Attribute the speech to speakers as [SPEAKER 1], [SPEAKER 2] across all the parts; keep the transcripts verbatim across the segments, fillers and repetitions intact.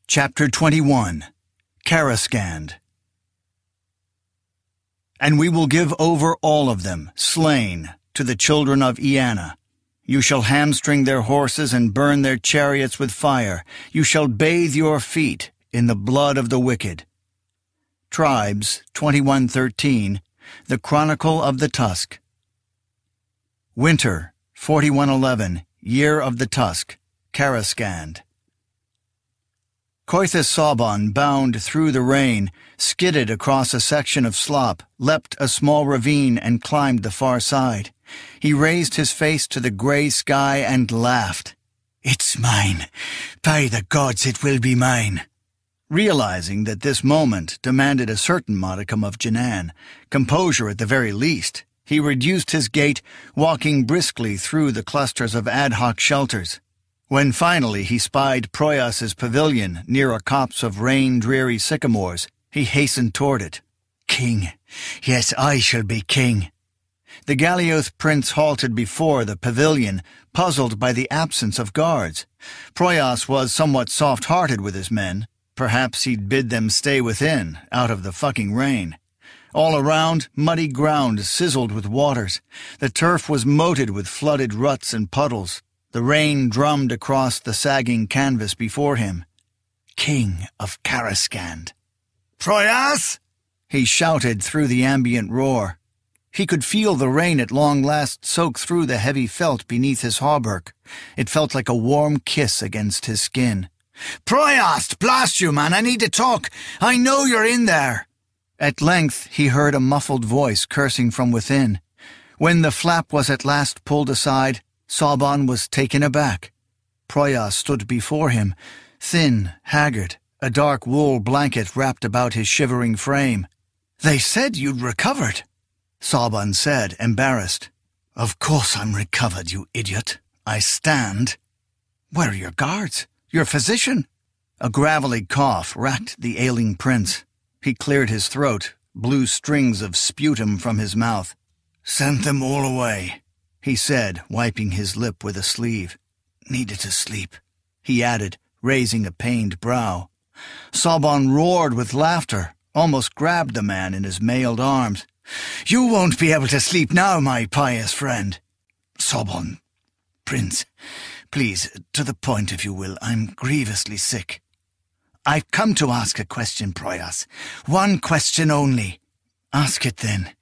[SPEAKER 1] Chapter twenty-one. Karaskand. And we will give over all of them, slain, to the children of Eanna. You shall hamstring their horses and burn their chariots with fire. You shall bathe your feet in the blood of the wicked. Tribes twenty-one thirteen, The Chronicle of the Tusk. Winter forty-one eleven, Year of the Tusk, Karaskand. Koithas Sauban bound through the rain, skidded across a section of slop, leapt a small ravine and climbed the far side. He raised his face to the grey sky and laughed. "It's mine. By the gods, it will be mine." Realizing that this moment demanded a certain modicum of Janan, composure at the very least, he reduced his gait, walking briskly through the clusters of ad hoc shelters. When finally he spied Proyas's pavilion near a copse of rain-dreary sycamores, he hastened toward it. "King! Yes, I shall be king!" The Galioth prince halted before the pavilion, puzzled by the absence of guards. Proyas was somewhat soft-hearted with his men. Perhaps he'd bid them stay within, out of the fucking rain. All around, muddy ground sizzled with waters. The turf was moated with flooded ruts and puddles. The rain drummed across the sagging canvas before him. King of Karaskand. "Proyas!" he shouted through the ambient roar. He could feel the rain at long last soak through the heavy felt beneath his hauberk. It felt like a warm kiss against his skin. "Proyas! Blast you, man! I need to talk! I know you're in there!" At length he heard a muffled voice cursing from within. When the flap was at last pulled aside, Sauban was taken aback. Proyas stood before him, thin, haggard, a dark wool blanket wrapped about his shivering frame. "They said you'd recovered," Sauban said, embarrassed. "Of course I'm recovered, you idiot. I stand." "Where are your guards? Your physician?" A gravelly cough racked the ailing prince. He cleared his throat, blew strings of sputum from his mouth. "Sent them all away," he said, wiping his lip with a sleeve. "Needed to sleep," he added, raising a pained brow. Sauban roared with laughter, almost grabbed the man in his mailed arms. "You won't be able to sleep now, my pious friend." "Sauban, Prince, please, to the point if you will. I'm grievously sick." "I've come to ask a question, Proyas. One question only." "Ask it then."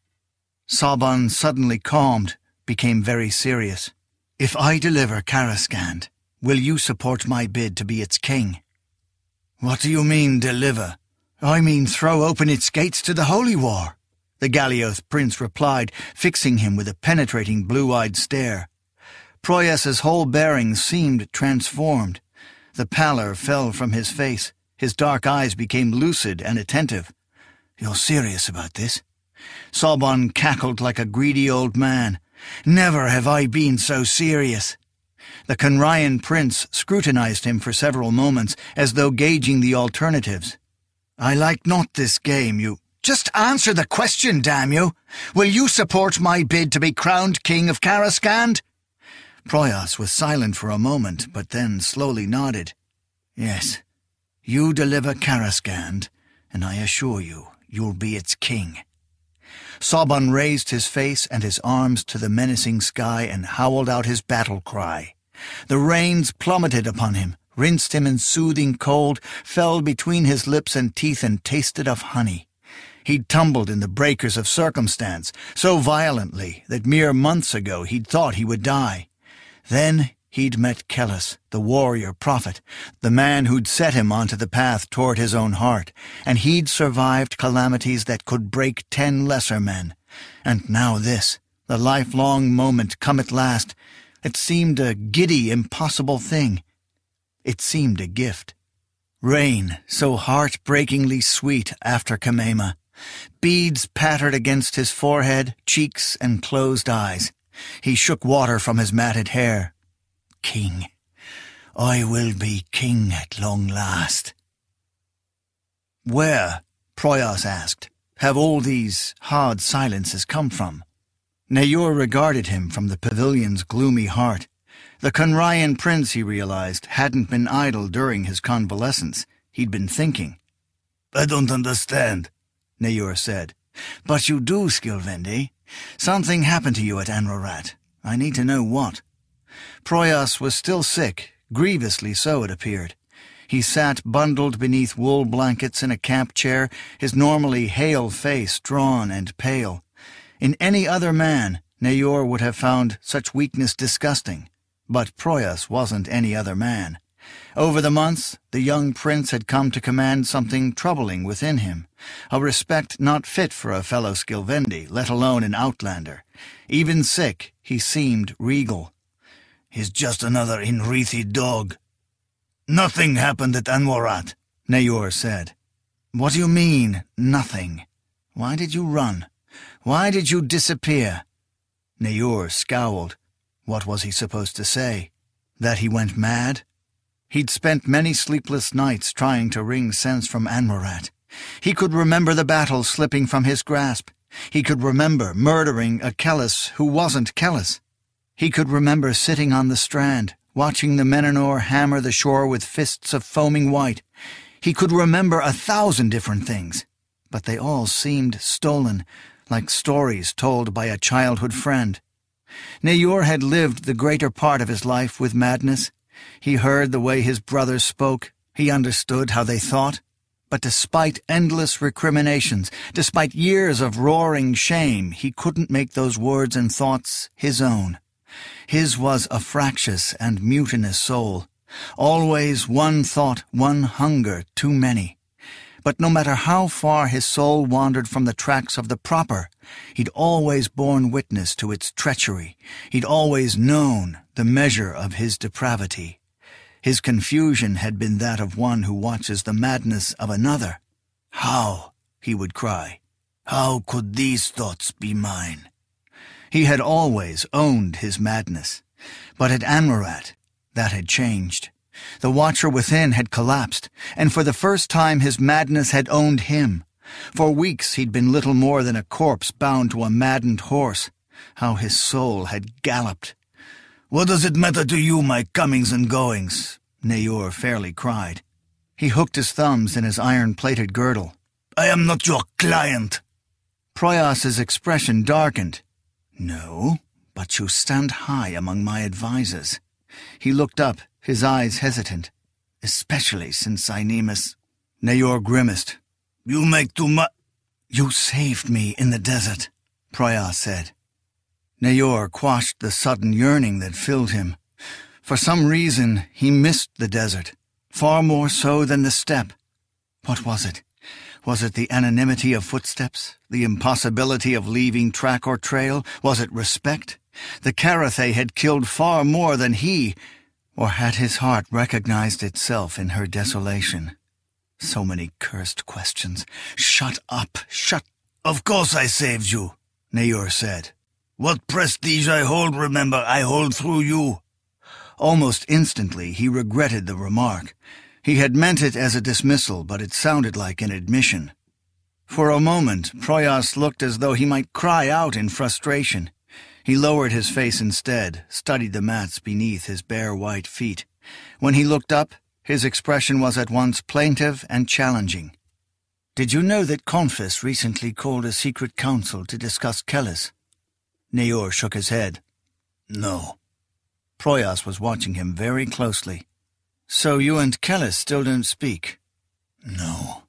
[SPEAKER 1] Sauban suddenly calmed, became very serious. "If I deliver Karaskand, will you support my bid to be its king?" "What do you mean, deliver?" "I mean throw open its gates to the Holy War," the Galioth prince replied, fixing him with a penetrating blue-eyed stare. Proyas's whole bearing seemed transformed. The pallor fell from his face. His dark eyes became lucid and attentive. "You're serious about this?" Sauban cackled like a greedy old man. "Never have I been so serious." The Conrayan prince scrutinized him for several moments, as though gauging the alternatives. "I like not this game, you—" "Just answer the question, damn you! Will you support my bid to be crowned king of Karaskand?" Proyas was silent for a moment, but then slowly nodded. "Yes, you deliver Karaskand, and I assure you, you'll be its king." Sauban raised his face and his arms to the menacing sky and howled out his battle cry. The rains plummeted upon him, rinsed him in soothing cold, fell between his lips and teeth and tasted of honey. He'd tumbled in the breakers of circumstance, so violently that mere months ago he'd thought he would die. Then he'd met Kellis, the warrior prophet, the man who'd set him onto the path toward his own heart, and he'd survived calamities that could break ten lesser men. And now this, the lifelong moment come at last. It seemed a giddy, impossible thing. It seemed a gift. Rain, so heart-breakingly sweet after Kamema. Beads pattered against his forehead, cheeks, and closed eyes. He shook water from his matted hair. "King. I will be king at long last." "Where," Proyas asked, "have all these hard silences come from?" Nayor regarded him from the pavilion's gloomy heart. The Conrayan prince, he realized, hadn't been idle during his convalescence. He'd been thinking. "I don't understand," Nayor said. "But you do, Skilvendi. Something happened to you at Anrorat. I need to know what." Proyas was still sick, grievously so it appeared. He sat bundled beneath wool blankets in a camp chair, his normally hale face drawn and pale. In any other man, Nayor would have found such weakness disgusting, but Proyas wasn't any other man. Over the months, the young prince had come to command something troubling within him, a respect not fit for a fellow Skilvendi, let alone an outlander. Even sick, he seemed regal. "He's just another Inrithi dog." "Nothing happened at Anrorat," Nayor said. "What do you mean, nothing? Why did you run? Why did you disappear?" Nayor scowled. What was he supposed to say? That he went mad? He'd spent many sleepless nights trying to wring sense from Anrorat. He could remember the battle slipping from his grasp. He could remember murdering a Kellis who wasn't Kellis. He could remember sitting on the strand, watching the Menenor hammer the shore with fists of foaming white. He could remember a thousand different things, but they all seemed stolen, like stories told by a childhood friend. Nayor had lived the greater part of his life with madness. He heard the way his brothers spoke. He understood how they thought. But despite endless recriminations, despite years of roaring shame, he couldn't make those words and thoughts his own. His was a fractious and mutinous soul. Always one thought, one hunger, too many. But no matter how far his soul wandered from the tracks of the proper, he'd always borne witness to its treachery. He'd always known the measure of his depravity. His confusion had been that of one who watches the madness of another. "How?" he would cry. "How could these thoughts be mine?" He had always owned his madness. But at Anrorat, that had changed. The watcher within had collapsed, and for the first time his madness had owned him. For weeks he'd been little more than a corpse bound to a maddened horse. How his soul had galloped. "What does it matter to you, my comings and goings?" Nayor fairly cried. He hooked his thumbs in his iron-plated girdle. "I am not your client." Proyas's expression darkened. "No, but you stand high among my advisers." He looked up, his eyes hesitant. "Especially since Ainemus—" Nayor grimaced. "You make too much—" "You saved me in the desert," Proyas said. Nayor quashed the sudden yearning that filled him. For some reason, he missed the desert, far more so than the steppe. What was it? Was it the anonymity of footsteps? The impossibility of leaving track or trail? Was it respect? The Carathe had killed far more than he, or had his heart recognized itself in her desolation? So many cursed questions. "Shut up, shut—" "Of course I saved you," Nayor said. "What prestige I hold, remember, I hold through you." Almost instantly he regretted the remark. He had meant it as a dismissal, but it sounded like an admission. For a moment, Proyas looked as though he might cry out in frustration. He lowered his face instead, studied the mats beneath his bare white feet. When he looked up, his expression was at once plaintive and challenging. "Did you know that Confis recently called a secret council to discuss Kellis?" Nayor shook his head. "No." Proyas was watching him very closely. "So you and Kellis still don't speak?" "No."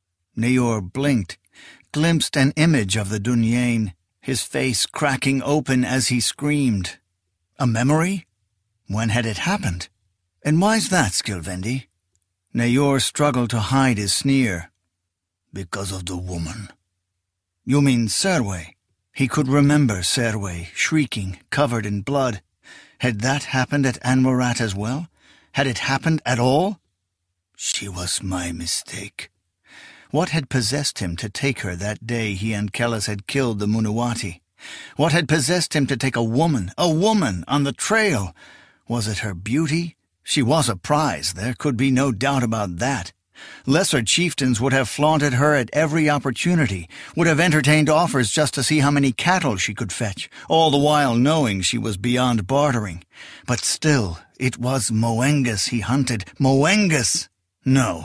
[SPEAKER 1] Nayor blinked, glimpsed an image of the Dunyain, his face cracking open as he screamed. A memory? When had it happened? "And why's that, Skilvendi?" Nayor struggled to hide his sneer. "Because of the woman." "You mean Serwe?" He could remember Serwe, shrieking, covered in blood. Had that happened at Anrorat as well? Had it happened at all? "She was my mistake." What had possessed him to take her that day he and Kellis had killed the Munuwati? What had possessed him to take a woman, a woman, on the trail? Was it her beauty? She was a prize, there could be no doubt about that. Lesser chieftains would have flaunted her at every opportunity, would have entertained offers just to see how many cattle she could fetch, all the while knowing she was beyond bartering. But still, it was Moengus he hunted. Moengus! No,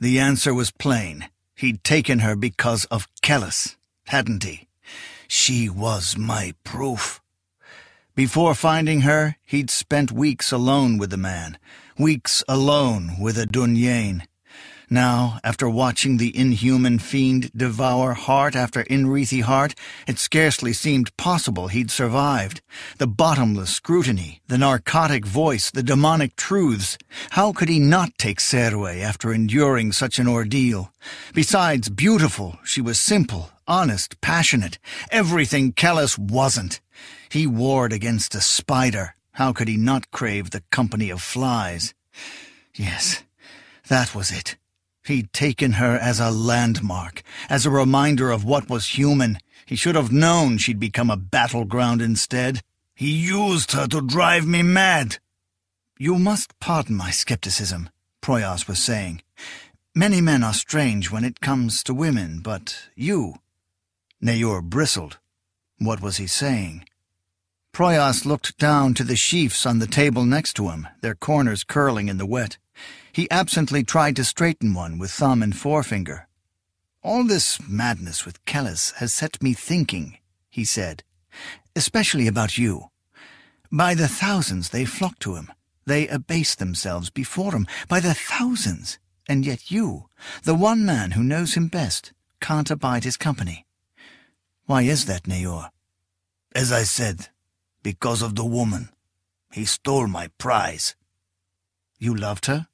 [SPEAKER 1] The answer was plain. He'd taken her because of Kellis, hadn't he? She was my proof. Before finding her, he'd spent weeks alone with the man, weeks alone with a Dunyain. Now, after watching the inhuman fiend devour heart after Inrithi heart, it scarcely seemed possible he'd survived. The bottomless scrutiny, the narcotic voice, the demonic truths. How could he not take Serwe after enduring such an ordeal? Besides, beautiful, she was simple, honest, passionate. Everything Kellis wasn't. He warred against a spider. How could he not crave the company of flies? Yes, that was it. He'd taken her as a landmark, as a reminder of what was human. He should have known she'd become a battleground instead. He used her to drive me mad. You must pardon my skepticism, Proyas was saying. Many men are strange when it comes to women, but you... Nayor bristled. What was he saying? Proyas looked down to the sheafs on the table next to him, their corners curling in the wet. He absently tried to straighten one with thumb and forefinger. All this madness with Kellis has set me thinking, he said, especially about you. By the thousands they flock to him. They abase themselves before him by the thousands. And yet you, the one man who knows him best, can't abide his company. Why is that, Nayor?
[SPEAKER 2] As I said, because of the woman. He stole my prize.
[SPEAKER 1] You loved her?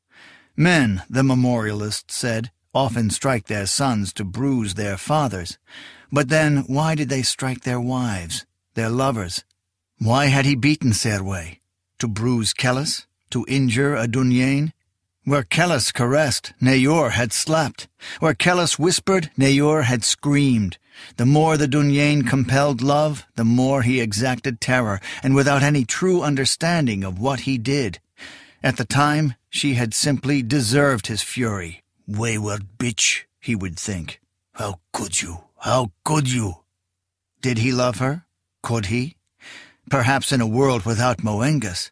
[SPEAKER 1] Men, the memorialist said, often strike their sons to bruise their fathers. But then why did they strike their wives, their lovers? Why had he beaten Serwe? To bruise Kellis? To injure a Dunyain? Where Kellis caressed, Nayor had slapped. Where Kellis whispered, Nayor had screamed. The more the Dunyain compelled love, the more he exacted terror, and without any true understanding of what he did. At the time, she had simply deserved his fury.
[SPEAKER 2] Wayward bitch, he would think. How could you? How could you?
[SPEAKER 1] Did he love her? Could he? Perhaps in a world without Moengus.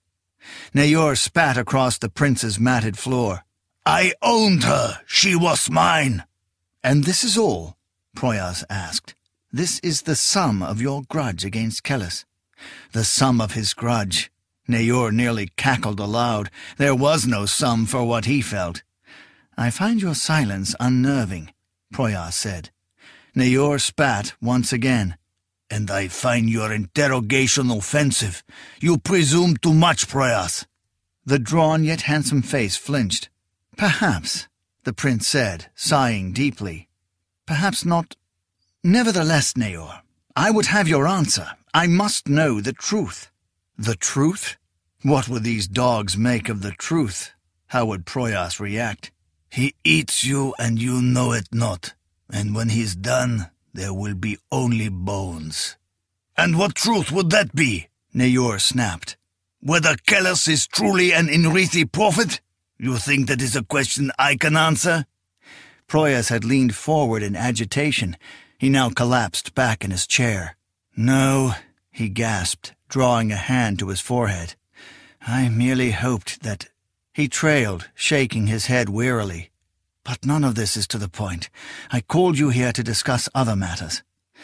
[SPEAKER 1] Nayor spat across the prince's matted floor.
[SPEAKER 2] I owned her. She was mine.
[SPEAKER 1] And this is all? Proyas asked. This is the sum of your grudge against Kellis. The sum of his grudge. Nayor nearly cackled aloud. There was no sum for what he felt. I find your silence unnerving, Proyas said. Nayor spat once again.
[SPEAKER 2] And I find your interrogation offensive. You presume too much, Proyas.
[SPEAKER 1] The drawn yet handsome face flinched. Perhaps, the prince said, sighing deeply. Perhaps not. Nevertheless, Nayor, I would have your answer. I must know the truth. The truth? What would these dogs make of the truth? How would Proyas react?
[SPEAKER 2] He eats you and you know it not. And when he's done, there will be only bones. And what truth would that be?
[SPEAKER 1] Nayor snapped.
[SPEAKER 2] Whether Kellis is truly an Inrithi prophet? You think that is a question I can answer?
[SPEAKER 1] Proyas had leaned forward in agitation. He now collapsed back in his chair. No, he gasped, drawing a hand to his forehead. I merely hoped that... He trailed, shaking his head wearily. But none of this is to the point. I called you here to discuss other matters.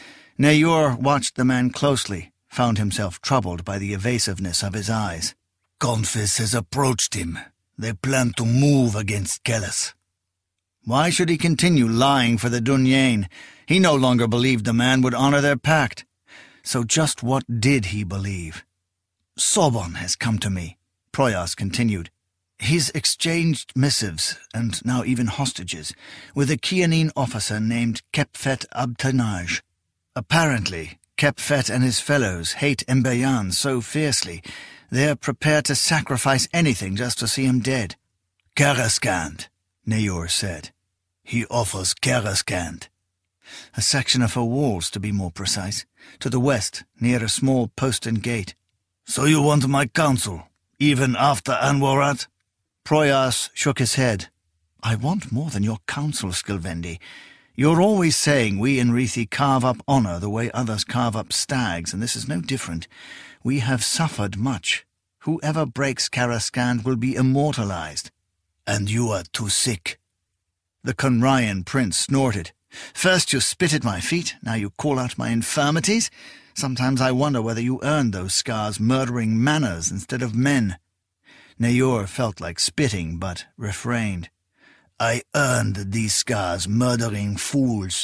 [SPEAKER 1] Nayor watched the man closely, found himself troubled by the evasiveness of his eyes.
[SPEAKER 2] Confis has approached him. They plan to move against Kellis.
[SPEAKER 1] Why should he continue lying for the Dunyain? He no longer believed the man would honor their pact. So just what did he believe? Sobon has come to me, Proyas continued. He's exchanged missives, and now even hostages, with a Kianin officer named Kepfet Abtanaj. Apparently, Kepfet and his fellows hate Mbeyan so fiercely, they're prepared to sacrifice anything just to see him dead.
[SPEAKER 2] Karaskand,
[SPEAKER 1] Nayor said.
[SPEAKER 2] He offers Karaskand.
[SPEAKER 1] A section of her walls, to be more precise, to the west, near a small postern gate.
[SPEAKER 2] So you want my counsel, even after Anwarat?
[SPEAKER 1] Proyas shook his head. I want more than your counsel, Skilvendi. You're always saying we in Rithi carve up honor the way others carve up stags, and this is no different. We have suffered much. Whoever breaks Karaskand will be immortalized.
[SPEAKER 2] And you are too sick.
[SPEAKER 1] The Conrayan prince snorted. "First you spit at my feet, now you call out my infirmities. Sometimes I wonder whether you earned those scars murdering manners instead of men." Nayor felt like spitting, but refrained.
[SPEAKER 2] "I earned these scars murdering fools."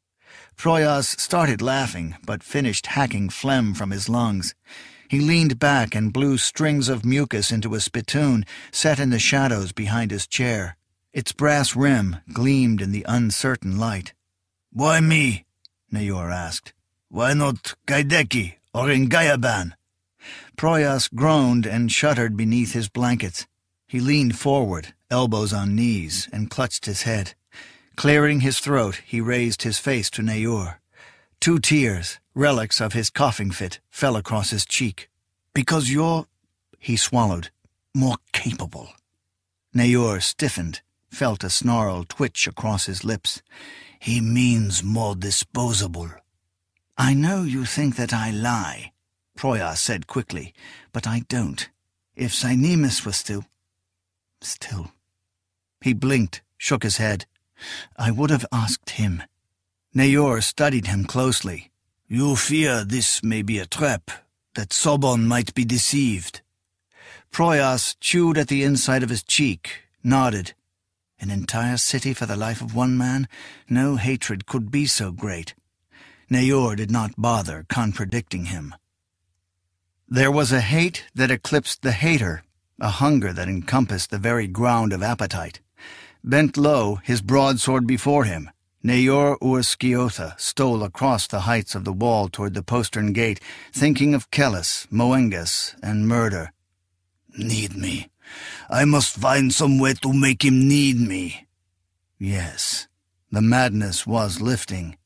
[SPEAKER 1] Proyas started laughing, but finished hacking phlegm from his lungs. He leaned back and blew strings of mucus into a spittoon set in the shadows behind his chair. Its brass rim gleamed in the uncertain light.
[SPEAKER 2] "Why me?"
[SPEAKER 1] Nayor asked.
[SPEAKER 2] "Why not Gaideki or Ngayaban?"
[SPEAKER 1] Proyas groaned and shuddered beneath his blankets. He leaned forward, elbows on knees, and clutched his head. Clearing his throat, he raised his face to Nayor. Two tears, relics of his coughing fit, fell across his cheek. "Because you're," he swallowed, "more capable." Nayor stiffened, felt a snarl twitch across his lips.
[SPEAKER 2] "He means more disposable."
[SPEAKER 1] "I know you think that I lie," Proyas said quickly, "but I don't. If Cynemus was still... still..." He blinked, shook his head. "I would have asked him." Nayor studied him closely.
[SPEAKER 2] "You fear this may be a trap, that Sobon might be deceived."
[SPEAKER 1] Proyas chewed at the inside of his cheek, nodded. An entire city for the life of one man? No hatred could be so great. Nayor did not bother contradicting him. There was a hate that eclipsed the hater, a hunger that encompassed the very ground of appetite. Bent low, his broadsword before him, Nayor Ursciotha stole across the heights of the wall toward the postern gate, thinking of Kellis, Moengus, and murder.
[SPEAKER 2] "Need me. I must find some way to make him need me."
[SPEAKER 1] Yes, the madness was lifting.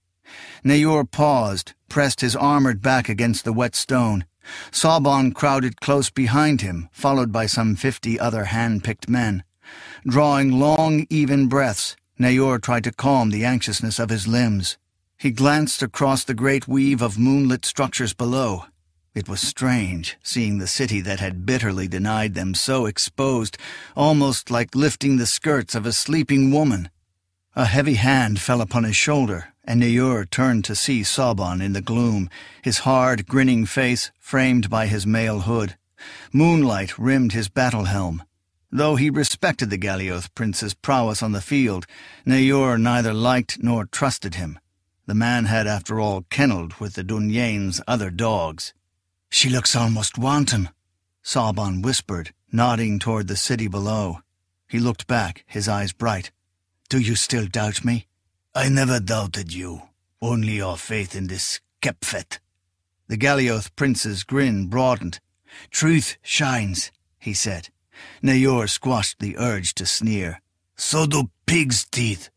[SPEAKER 1] Nayor paused, pressed his armored back against the wet stone. Sabon crowded close behind him, followed by some fifty other hand-picked men. Drawing long, even breaths, Nayor tried to calm the anxiousness of his limbs. He glanced across the great weave of moonlit structures below. It was strange, seeing the city that had bitterly denied them so exposed, almost like lifting the skirts of a sleeping woman. A heavy hand fell upon his shoulder, and Nayor turned to see Sabon in the gloom, his hard, grinning face framed by his mail hood. Moonlight rimmed his battle helm. Though he respected the Galioth prince's prowess on the field, Nayor neither liked nor trusted him. The man had, after all, kennelled with the Dunyain's other dogs. "She looks almost wanton," Sabon whispered, nodding toward the city below. He looked back, his eyes bright. "Do you still doubt me?"
[SPEAKER 2] "I never doubted you. Only your faith in this Kepfet."
[SPEAKER 1] The Galioth prince's grin broadened. "Truth shines," he said. Nayor squashed the urge to sneer.
[SPEAKER 2] "So do pig's teeth."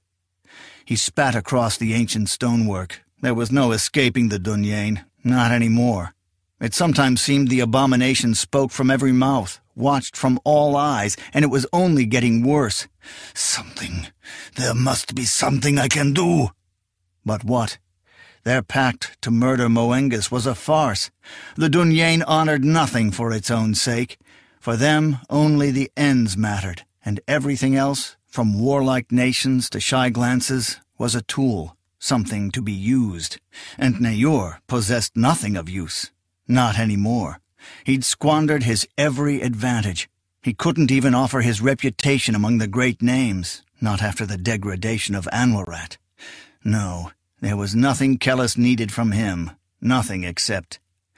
[SPEAKER 1] He spat across the ancient stonework. There was no escaping the Dunyain, not any more. It sometimes seemed the abomination spoke from every mouth, watched from all eyes, and it was only getting worse.
[SPEAKER 2] Something. There must be something I can do.
[SPEAKER 1] But what? Their pact to murder Moengus was a farce. The Dunyain honored nothing for its own sake. For them, only the ends mattered, and everything else, from warlike nations to shy glances, was a tool, something to be used. And Nayor possessed nothing of use. Not any more. He'd squandered his every advantage. He couldn't even offer his reputation among the great names, not after the degradation of Anwarat. No, there was nothing Kellis needed from him, nothing except...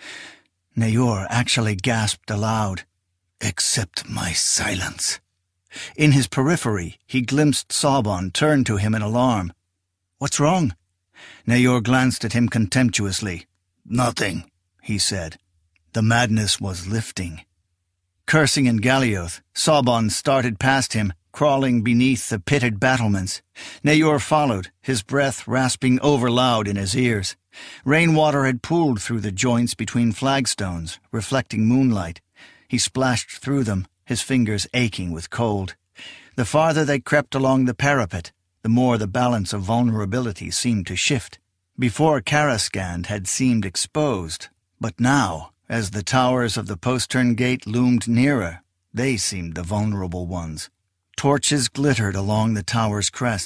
[SPEAKER 1] Nayor actually gasped aloud.
[SPEAKER 2] "Accept my silence."
[SPEAKER 1] In his periphery, he glimpsed Sabon turn to him in alarm. "What's wrong?" Nayor glanced at him contemptuously.
[SPEAKER 2] "Nothing,"
[SPEAKER 1] he said. The madness was lifting. Cursing in Galioth, Sabon started past him, crawling beneath the pitted battlements. Nayor followed, his breath rasping overloud in his ears. Rainwater had pooled through the joints between flagstones, reflecting moonlight. He splashed through them, his fingers aching with cold. The farther they crept along the parapet, the more the balance of vulnerability seemed to shift. Before Karaskand had seemed exposed, but now, as the towers of the postern gate loomed nearer, they seemed the vulnerable ones. Torches glittered along the tower's crest.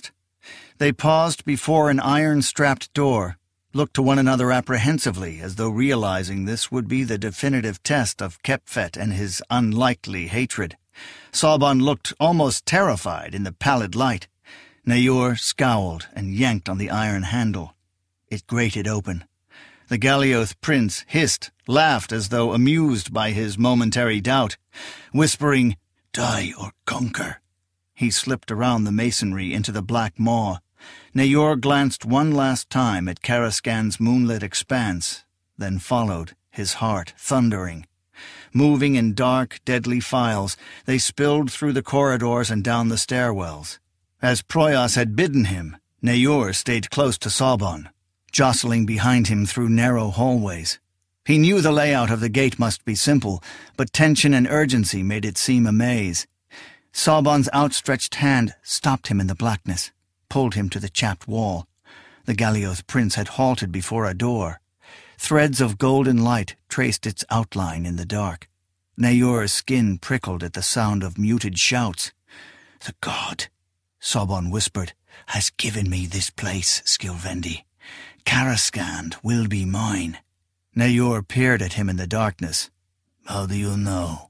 [SPEAKER 1] They paused before an iron-strapped door, looked to one another apprehensively as though realizing this would be the definitive test of Kephet and his unlikely hatred. Sabon looked almost terrified in the pallid light. Nayor scowled and yanked on the iron handle. It grated open. The Galioth prince hissed, laughed as though amused by his momentary doubt. Whispering, "Die or conquer," he slipped around the masonry into the black maw. Nayor glanced one last time at Karaskan's moonlit expanse, then followed, his heart thundering. Moving in dark, deadly files, they spilled through the corridors and down the stairwells. As Proyas had bidden him, Nayor stayed close to Sabon, jostling behind him through narrow hallways. He knew the layout of the gate must be simple, but tension and urgency made it seem a maze. Sabon's outstretched hand stopped him in the blackness, pulled him to the chapped wall. The Galioth prince had halted before a door. Threads of golden light traced its outline in the dark. Nayor's skin prickled at the sound of muted shouts. "The god," Sabon whispered, "has given me this place, Skilvendi. Karaskan will be mine." Nayor peered at him in the darkness. "How do you know?"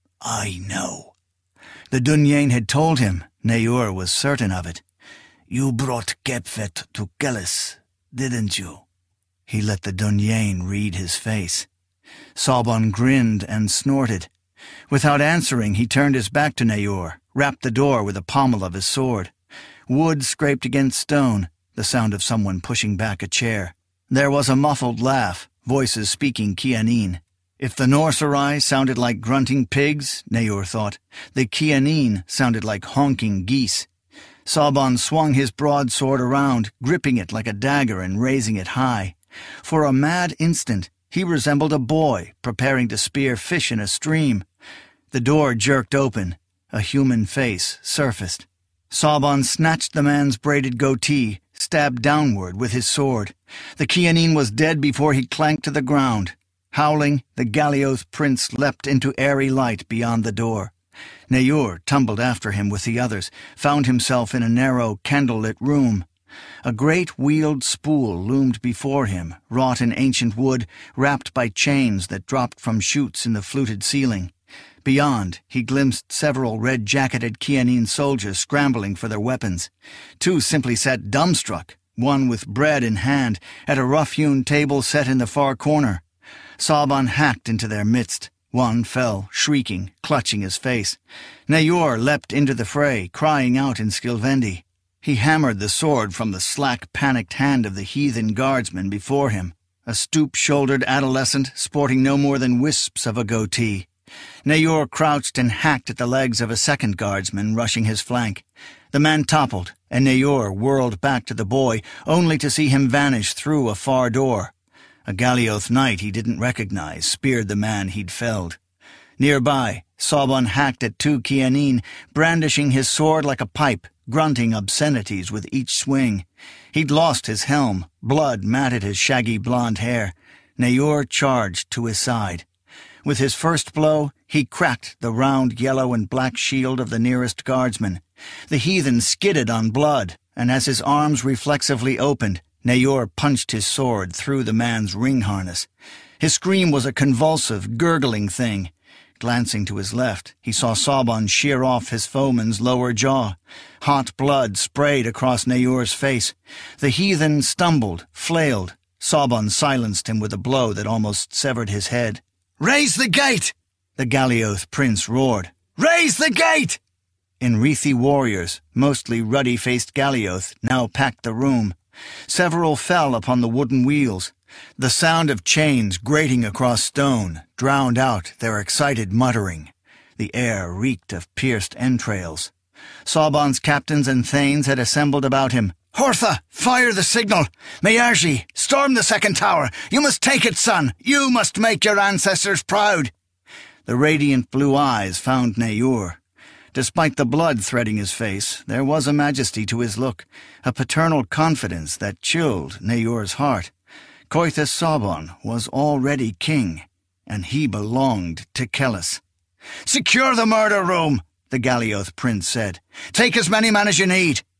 [SPEAKER 1] "I know." The Dunyain had told him. Nayor was certain of it. "You brought Kephet to Kelis, didn't you?" He let the Dunyain read his face. Sabon grinned and snorted. Without answering, he turned his back to Nayor, rapped the door with the pommel of his sword. Wood scraped against stone, the sound of someone pushing back a chair. There was a muffled laugh, voices speaking Kianin. If the Norserai sounded like grunting pigs, Nayor thought, the Kianin sounded like honking geese. Sabon swung his broadsword around, gripping it like a dagger and raising it high. For a mad instant, he resembled a boy preparing to spear fish in a stream. The door jerked open. A human face surfaced. Sabon snatched the man's braided goatee, stabbed downward with his sword. The Kianin was dead before he clanked to the ground. Howling, the Galioth prince leapt into airy light beyond the door. Nayor tumbled after him with the others, found himself in a narrow, candlelit room. A great wheeled spool loomed before him, wrought in ancient wood, wrapped by chains that dropped from chutes in the fluted ceiling. Beyond, he glimpsed several red-jacketed Kianin soldiers scrambling for their weapons. Two simply sat dumbstruck, one with bread in hand, at a rough-hewn table set in the far corner. Sabon hacked into their midst. One fell, shrieking, clutching his face. Nayor leapt into the fray, crying out in Skilvendi. He hammered the sword from the slack, panicked hand of the heathen guardsman before him, a stoop-shouldered adolescent sporting no more than wisps of a goatee. Nayor crouched and hacked at the legs of a second guardsman rushing his flank. The man toppled, and Nayor whirled back to the boy, only to see him vanish through a far door. A Galioth knight he didn't recognize speared the man he'd felled. Nearby, Sabon hacked at two Kianin, brandishing his sword like a pipe, grunting obscenities with each swing. He'd lost his helm, blood matted his shaggy blonde hair. Nayor charged to his side. With his first blow, he cracked the round yellow and black shield of the nearest guardsman. The heathen skidded on blood, and as his arms reflexively opened, Nayor punched his sword through the man's ring harness. His scream was a convulsive, gurgling thing. Glancing to his left, he saw Sabon shear off his foeman's lower jaw. Hot blood sprayed across Nayor's face. The heathen stumbled, flailed. Sabon silenced him with a blow that almost severed his head. "Raise the gate!" the Galioth prince roared. "Raise the gate!" Enrethi warriors, mostly ruddy-faced Galioth, now packed the room. Several fell upon the wooden wheels. The sound of chains grating across stone drowned out their excited muttering. The air reeked of pierced entrails. Sabon's captains and thanes had assembled about him. "Hortha, fire the signal! Mayarji, storm the second tower! You must take it, son! You must make your ancestors proud!" The radiant blue eyes found Nayor. Despite the blood threading his face, there was a majesty to his look, a paternal confidence that chilled Nayor's heart. Koithas Sabon was already king, and he belonged to Kelis. "Secure the murder room," the Galioth prince said. "Take as many men as you need."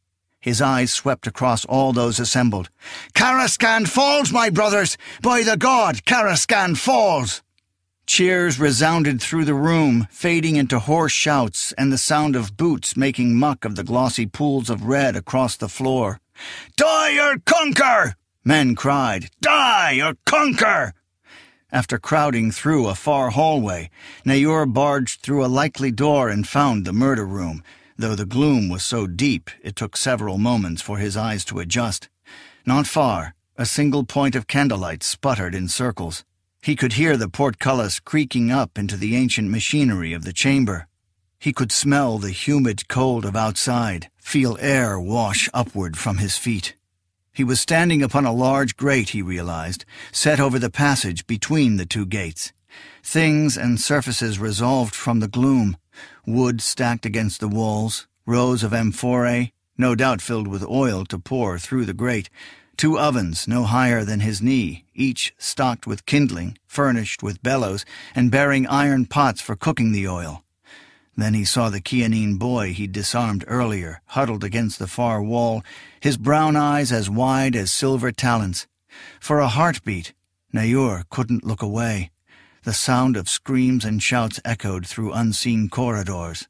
[SPEAKER 1] His eyes swept across all those assembled. "Karaskan falls, my brothers! By the god, Karaskan falls!" Cheers resounded through the room, fading into hoarse shouts and the sound of boots making muck of the glossy pools of red across the floor. "Die or conquer!" men cried. "Die or conquer!" After crowding through a far hallway, Nayor barged through a likely door and found the murder room, though the gloom was so deep it took several moments for his eyes to adjust. Not far, a single point of candlelight sputtered in circles. He could hear the portcullis creaking up into the ancient machinery of the chamber. He could smell the humid cold of outside, feel air wash upward from his feet. He was standing upon a large grate, he realized, set over the passage between the two gates. Things and surfaces resolved from the gloom, wood stacked against the walls, rows of amphorae, no doubt filled with oil to pour through the grate, two ovens no higher than his knee, each stocked with kindling, furnished with bellows, and bearing iron pots for cooking the oil. Then he saw the Kianine boy he'd disarmed earlier, huddled against the far wall, his brown eyes as wide as silver talons. For a heartbeat, Nayor couldn't look away. The sound of screams and shouts echoed through unseen corridors.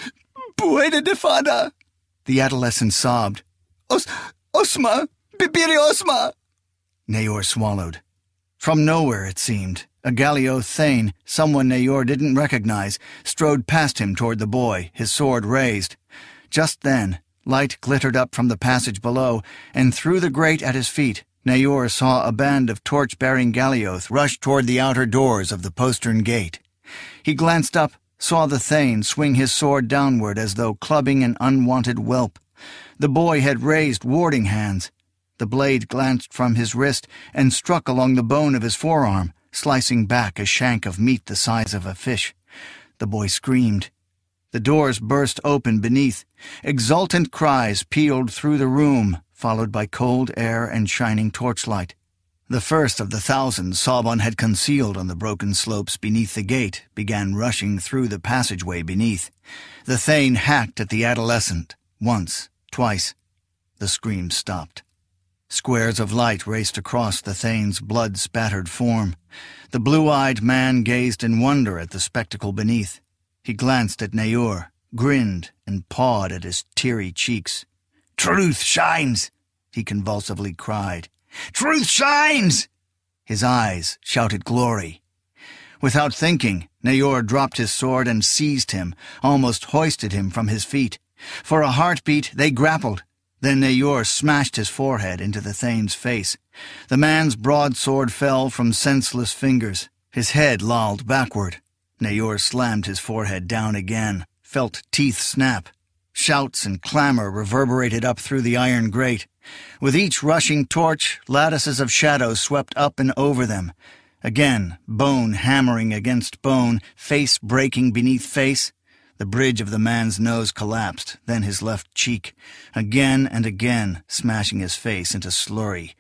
[SPEAKER 1] "Buena de fada!" the adolescent sobbed. Os Osma! Bibiri Osma! Nayor swallowed. From nowhere, it seemed, a Galio Thane, someone Nayor didn't recognize, strode past him toward the boy, his sword raised. Just then, light glittered up from the passage below, and through the grate at his feet, Nayor saw a band of torch-bearing Galioth rush toward the outer doors of the postern gate. He glanced up, saw the Thane swing his sword downward as though clubbing an unwanted whelp. The boy had raised warding hands. The blade glanced from his wrist and struck along the bone of his forearm, slicing back a shank of meat the size of a fish. The boy screamed. The doors burst open beneath. Exultant cries pealed through the room, followed by cold air and shining torchlight. The first of the thousands Sabon had concealed on the broken slopes beneath the gate began rushing through the passageway beneath. The Thane hacked at the adolescent, once, twice. The screams stopped. Squares of light raced across the Thane's blood-spattered form. The blue-eyed man gazed in wonder at the spectacle beneath. He glanced at Nayor, grinned, and pawed at his teary cheeks. "Truth shines!" he convulsively cried. "Truth shines!" His eyes shouted glory. Without thinking, Nayor dropped his sword and seized him, almost hoisted him from his feet. For a heartbeat, they grappled. Then Nayor smashed his forehead into the Thane's face. The man's broadsword fell from senseless fingers. His head lolled backward. Nayor slammed his forehead down again, felt teeth snap. Shouts and clamor reverberated up through the iron grate. With each rushing torch, lattices of shadow swept up and over them. Again, bone hammering against bone, face breaking beneath face. The bridge of the man's nose collapsed, then his left cheek. Again and again, smashing his face into slurry.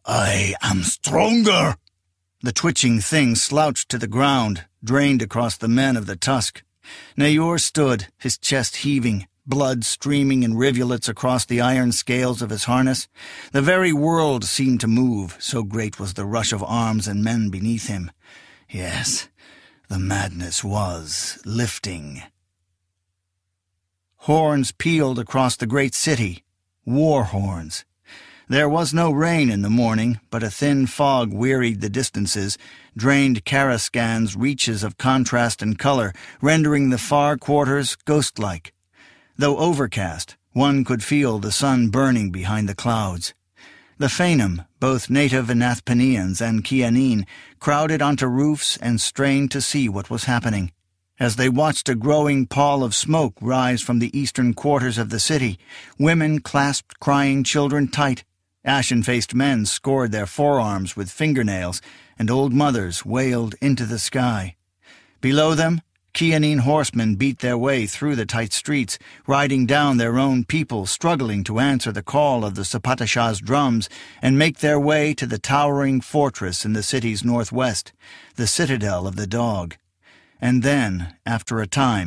[SPEAKER 1] "I am stronger!" The twitching thing slouched to the ground, drained across the men of the tusk. Nayor stood, his chest heaving, blood streaming in rivulets across the iron scales of his harness. The very world seemed to move, so great was the rush of arms and men beneath him. Yes, the madness was lifting. Horns pealed across the great city, war horns. There was no rain in the morning, but a thin fog wearied the distances, drained Karaskan's reaches of contrast and color, rendering the far quarters ghost-like. Though overcast, one could feel the sun burning behind the clouds. The Phanim, both native Anathpanians and Kianine, crowded onto roofs and strained to see what was happening. As they watched a growing pall of smoke rise from the eastern quarters of the city, women clasped crying children tight. Ashen-faced men scored their forearms with fingernails, and old mothers wailed into the sky. Below them, Kianine horsemen beat their way through the tight streets, riding down their own people, struggling to answer the call of the Sapatashah's drums and make their way to the towering fortress in the city's northwest, the citadel of the dog. And then, after a time,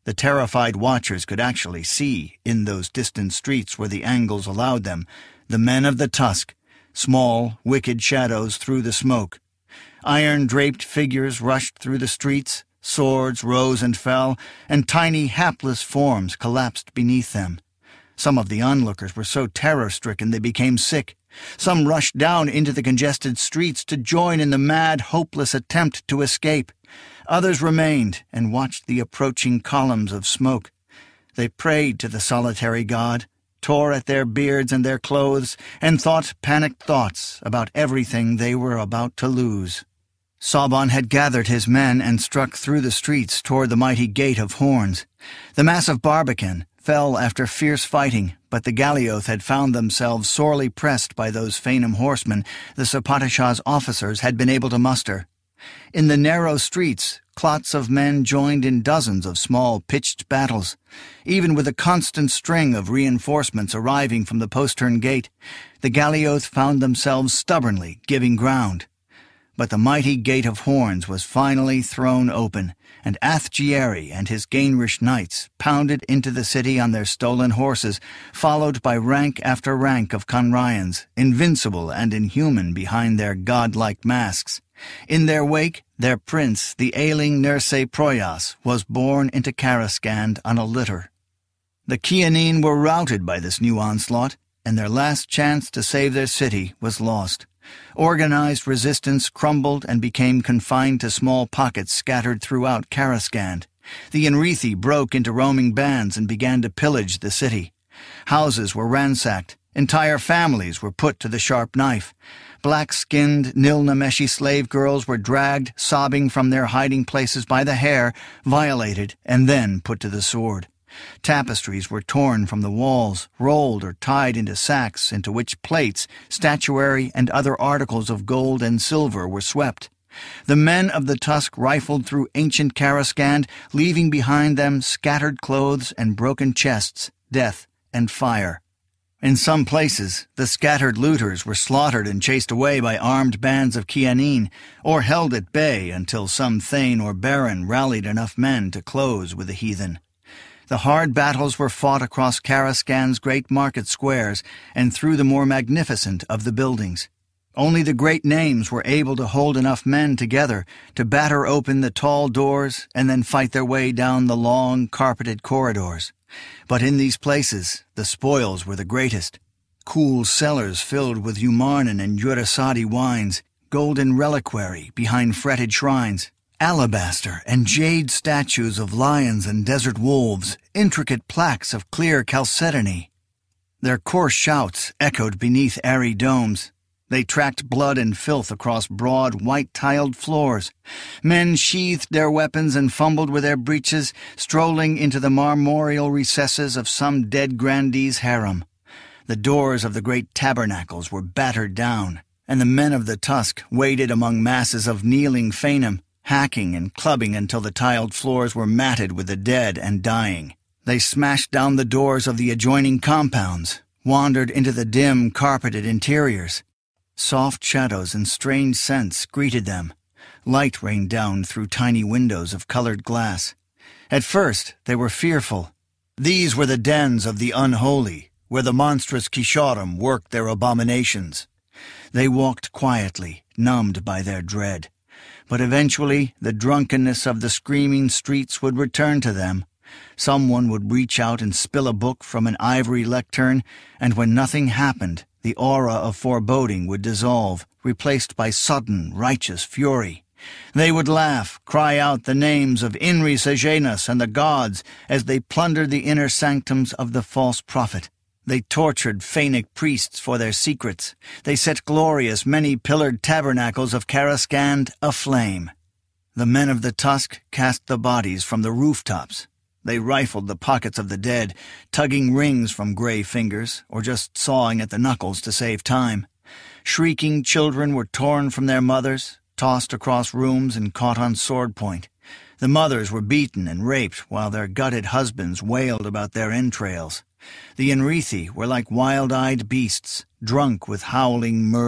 [SPEAKER 1] The terrified watchers could actually see, in those distant streets where the angles allowed them, the men of the Tusk, small, wicked shadows through the smoke. Iron-draped figures rushed through the streets, swords rose and fell, and tiny, hapless forms collapsed beneath them. Some of the onlookers were so terror-stricken they became sick. Some rushed down into the congested streets to join in the mad, hopeless attempt to escape. Others remained and watched the approaching columns of smoke. They prayed to the solitary god, tore at their beards and their clothes, and thought panicked thoughts about everything they were about to lose. Saban had gathered his men and struck through the streets toward the mighty Gate of Horns. The massive Barbican fell after fierce fighting, but the Galioth had found themselves sorely pressed by those Fainum horsemen the Sapatishah's officers had been able to muster. In the narrow streets, clots of men joined in dozens of small pitched battles. Even with a constant string of reinforcements arriving from the postern gate, the Galioth found themselves stubbornly giving ground. But the mighty Gate of Horns was finally thrown open, and Athgieri and his Gainrish knights pounded into the city on their stolen horses, followed by rank after rank of Conryans, invincible and inhuman behind their godlike masks. In their wake, their prince, the ailing Nerse Proyas, was borne into Karaskand on a litter. The Kianin were routed by this new onslaught, and their last chance to save their city was lost. Organized resistance crumbled and became confined to small pockets scattered throughout Karaskand. The Enrithi broke into roaming bands and began to pillage the city. Houses were ransacked. Entire families were put to the sharp knife. Black-skinned Nilnameshi slave girls were dragged, sobbing from their hiding places by the hair, violated, and then put to the sword. Tapestries were torn from the walls, rolled or tied into sacks into which plates, statuary, and other articles of gold and silver were swept. The men of the Tusk rifled through ancient Karaskand, leaving behind them scattered clothes and broken chests, death and fire. In some places, the scattered looters were slaughtered and chased away by armed bands of Kianin, or held at bay until some thane or baron rallied enough men to close with the heathen. The hard battles were fought across Karaskand's great market squares and through the more magnificent of the buildings. Only the great names were able to hold enough men together to batter open the tall doors and then fight their way down the long, carpeted corridors. But in these places, the spoils were the greatest. Cool cellars filled with Umarnan and Urasadi wines, golden reliquary behind fretted shrines, alabaster and jade statues of lions and desert wolves, intricate plaques of clear chalcedony. Their coarse shouts echoed beneath airy domes. They tracked blood and filth across broad, white-tiled floors. Men sheathed their weapons and fumbled with their breeches, strolling into the marmoreal recesses of some dead grandee's harem. The doors of the great tabernacles were battered down, and the men of the Tusk waded among masses of kneeling Fainum, hacking and clubbing until the tiled floors were matted with the dead and dying. They smashed down the doors of the adjoining compounds, wandered into the dim, carpeted interiors. Soft shadows and strange scents greeted them. Light rained down through tiny windows of colored glass. At first, they were fearful. These were the dens of the unholy, where the monstrous Kisharim worked their abominations. They walked quietly, numbed by their dread. But eventually, the drunkenness of the screaming streets would return to them. Someone would reach out and spill a book from an ivory lectern, and when nothing happened, the aura of foreboding would dissolve, replaced by sudden, righteous fury. They would laugh, cry out the names of Inri Sejanus and the gods as they plundered the inner sanctums of the false prophet. They tortured Fainic priests for their secrets. They set glorious, many-pillared tabernacles of Karaskand aflame. The men of the Tusk cast the bodies from the rooftops. They rifled the pockets of the dead, tugging rings from gray fingers, or just sawing at the knuckles to save time. Shrieking children were torn from their mothers, tossed across rooms and caught on sword point. The mothers were beaten and raped while their gutted husbands wailed about their entrails. The Enrithi were like wild-eyed beasts, drunk with howling murder.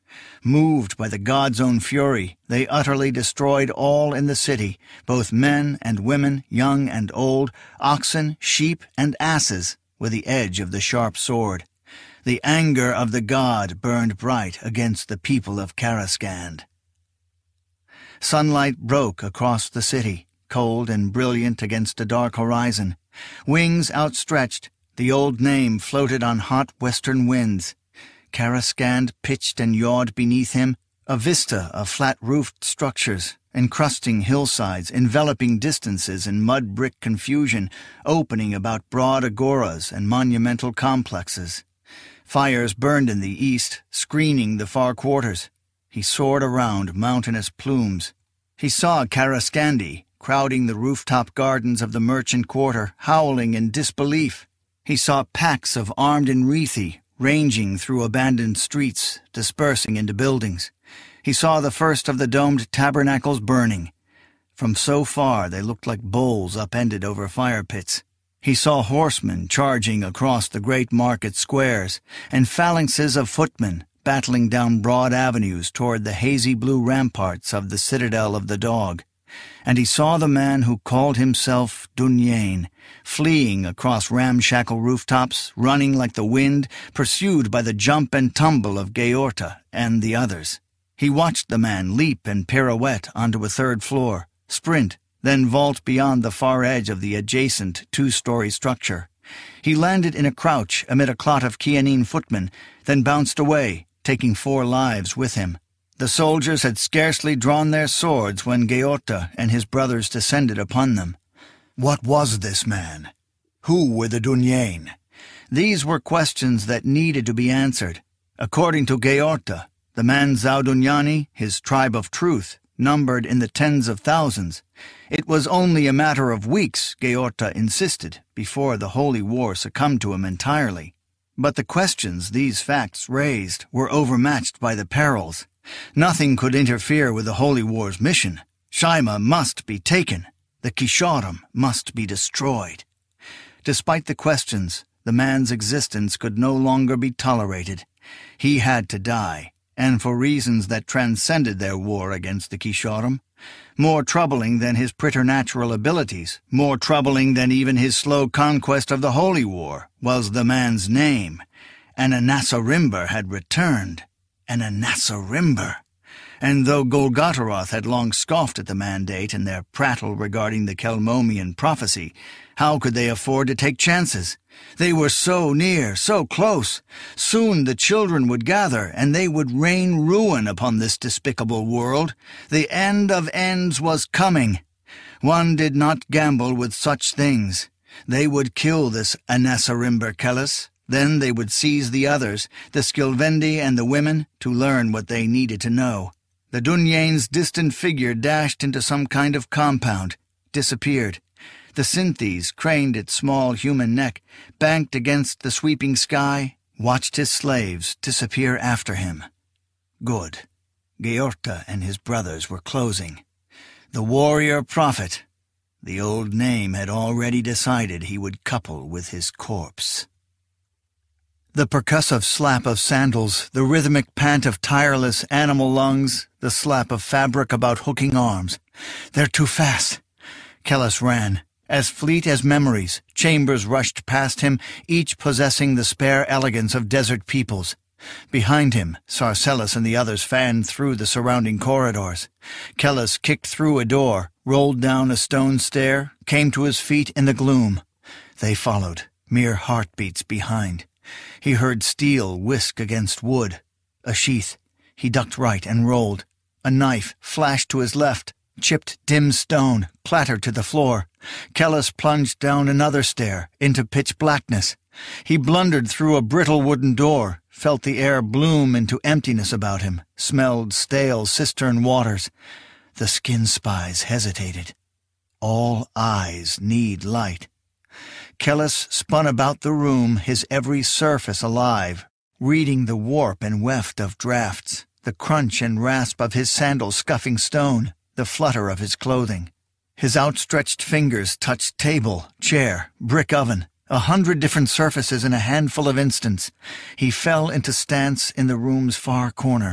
[SPEAKER 1] Moved by the god's own fury, they utterly destroyed all in the city, both men and women, young and old, oxen, sheep, and asses, with the edge of the sharp sword. The anger of the god burned bright against the people of Karaskand. Sunlight broke across the city, cold and brilliant against a dark horizon. Wings outstretched, the old name floated on hot western winds. Karaskand pitched and yawed beneath him, a vista of flat-roofed structures, encrusting hillsides, enveloping distances in mud-brick confusion, opening about broad agoras and monumental complexes. Fires burned in the east, screening the far quarters. He soared around mountainous plumes. He saw Karaskandi, crowding the rooftop gardens of the merchant quarter, howling in disbelief. He saw packs of armed Enrithi, ranging through abandoned streets, dispersing into buildings. He saw the first of the domed tabernacles burning. From so far they looked like bowls upended over fire pits. He saw horsemen charging across the great market squares, and phalanxes of footmen battling down broad avenues toward the hazy blue ramparts of the Citadel of the Dog. And he saw the man who called himself Dunyain, fleeing across ramshackle rooftops, running like the wind, pursued by the jump and tumble of Georta and the others. He watched the man leap and pirouette onto a third floor, sprint, then vault beyond the far edge of the adjacent two-story structure. He landed in a crouch amid a clot of Kianin footmen, then bounced away, taking four lives with him. The soldiers had scarcely drawn their swords when Georta and his brothers descended upon them. What was this man? Who were the Dunyain? These were questions that needed to be answered. According to Georta, the man Zaudunyani, his tribe of truth, numbered in the tens of thousands. It was only a matter of weeks, Georta insisted, before the holy war succumbed to him entirely. But the questions these facts raised were overmatched by the perils. Nothing could interfere with the Holy War's mission. Shaima must be taken. The Kisharam must be destroyed. Despite the questions, the man's existence could no longer be tolerated. He had to die, and for reasons that transcended their war against the Kisharam. More troubling than his preternatural abilities, more troubling than even his slow conquest of the Holy War, was the man's name. And Anasarimber had returned. And Anasarimber. And though Golgotaroth had long scoffed at the mandate and their prattle regarding the Kelmomian prophecy, how could they afford to take chances? They were so near, so close. Soon the children would gather, and they would rain ruin upon this despicable world. The end of ends was coming. One did not gamble with such things. They would kill this Anasarimber Kellis. Then they would seize the others, the Skilvendi and the women, to learn what they needed to know. The Dunyain's distant figure dashed into some kind of compound, disappeared. The Synthes craned its small human neck, banked against the sweeping sky, watched his slaves disappear after him. Good. Georta and his brothers were closing. The warrior prophet. The old name had already decided he would couple with his corpse. The percussive slap of sandals, the rhythmic pant of tireless animal lungs, the slap of fabric about hooking arms. They're too fast. Kellis ran. As fleet as memories, chambers rushed past him, each possessing the spare elegance of desert peoples. Behind him, Sarcellus and the others fanned through the surrounding corridors. Kellis kicked through a door, rolled down a stone stair, came to his feet in the gloom. They followed, mere heartbeats behind. He heard steel whisk against wood. A sheath. He ducked right and rolled. A knife flashed to his left, chipped dim stone, clattered to the floor. Kellis plunged down another stair, into pitch blackness. He blundered through a brittle wooden door, felt the air bloom into emptiness about him, smelled stale cistern waters. The skin spies hesitated. All eyes need light. Kellis spun about the room, his every surface alive, reading the warp and weft of drafts, the crunch and rasp of his sandals scuffing stone, the flutter of his clothing. His outstretched fingers touched table, chair, brick oven, a hundred different surfaces in a handful of instants. He fell into stance in the room's far corner.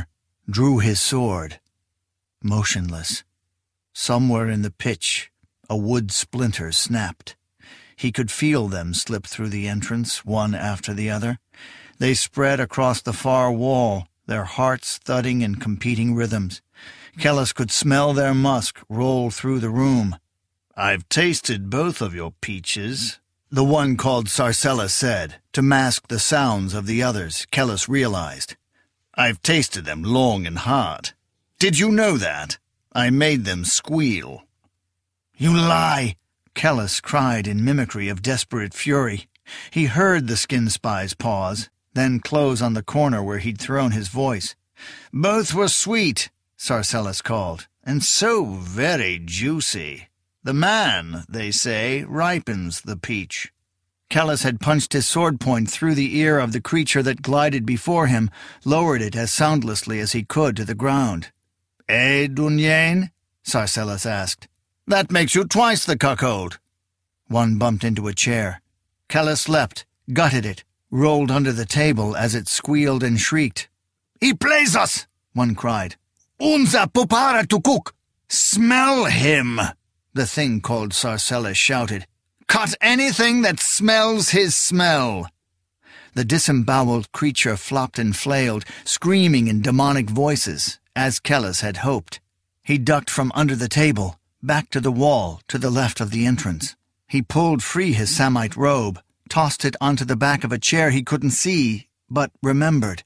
[SPEAKER 1] drew his sword. Motionless. Somewhere in the pitch, a wood splinter snapped. He could feel them slip through the entrance, one after the other. They spread across the far wall, their hearts thudding in competing rhythms. Kellus could smell their musk roll through the room.
[SPEAKER 2] "I've tasted both of your peaches,"
[SPEAKER 1] the one called Sarcella said, to mask the sounds of the others, Kellus realized.
[SPEAKER 2] "I've tasted them long and hard. Did you know that? I made them squeal."
[SPEAKER 1] "You lie!" Kellus cried in mimicry of desperate fury. He heard the skin spy's pause, then close on the corner where he'd thrown his voice.
[SPEAKER 2] "Both were sweet," Sarcellus called, "and so very juicy. The man, they say, ripens the peach."
[SPEAKER 1] Kellus had punched his sword point through the ear of the creature that glided before him, lowered it as soundlessly as he could to the ground.
[SPEAKER 2] "Eh, Dunyain?" Sarcellus asked. "That makes you twice the cuckold."
[SPEAKER 1] One bumped into a chair. Kellus leapt, gutted it, rolled under the table as it squealed and shrieked.
[SPEAKER 2] "He plays us!" one cried. "Unza pupara to cook!" "Smell him!" the thing called Sarcellus shouted. "Cut anything that smells his smell!"
[SPEAKER 1] The disemboweled creature flopped and flailed, screaming in demonic voices, as Kellus had hoped. He ducked from under the table, back to the wall, to the left of the entrance. He pulled free his Samite robe, tossed it onto the back of a chair he couldn't see, but remembered.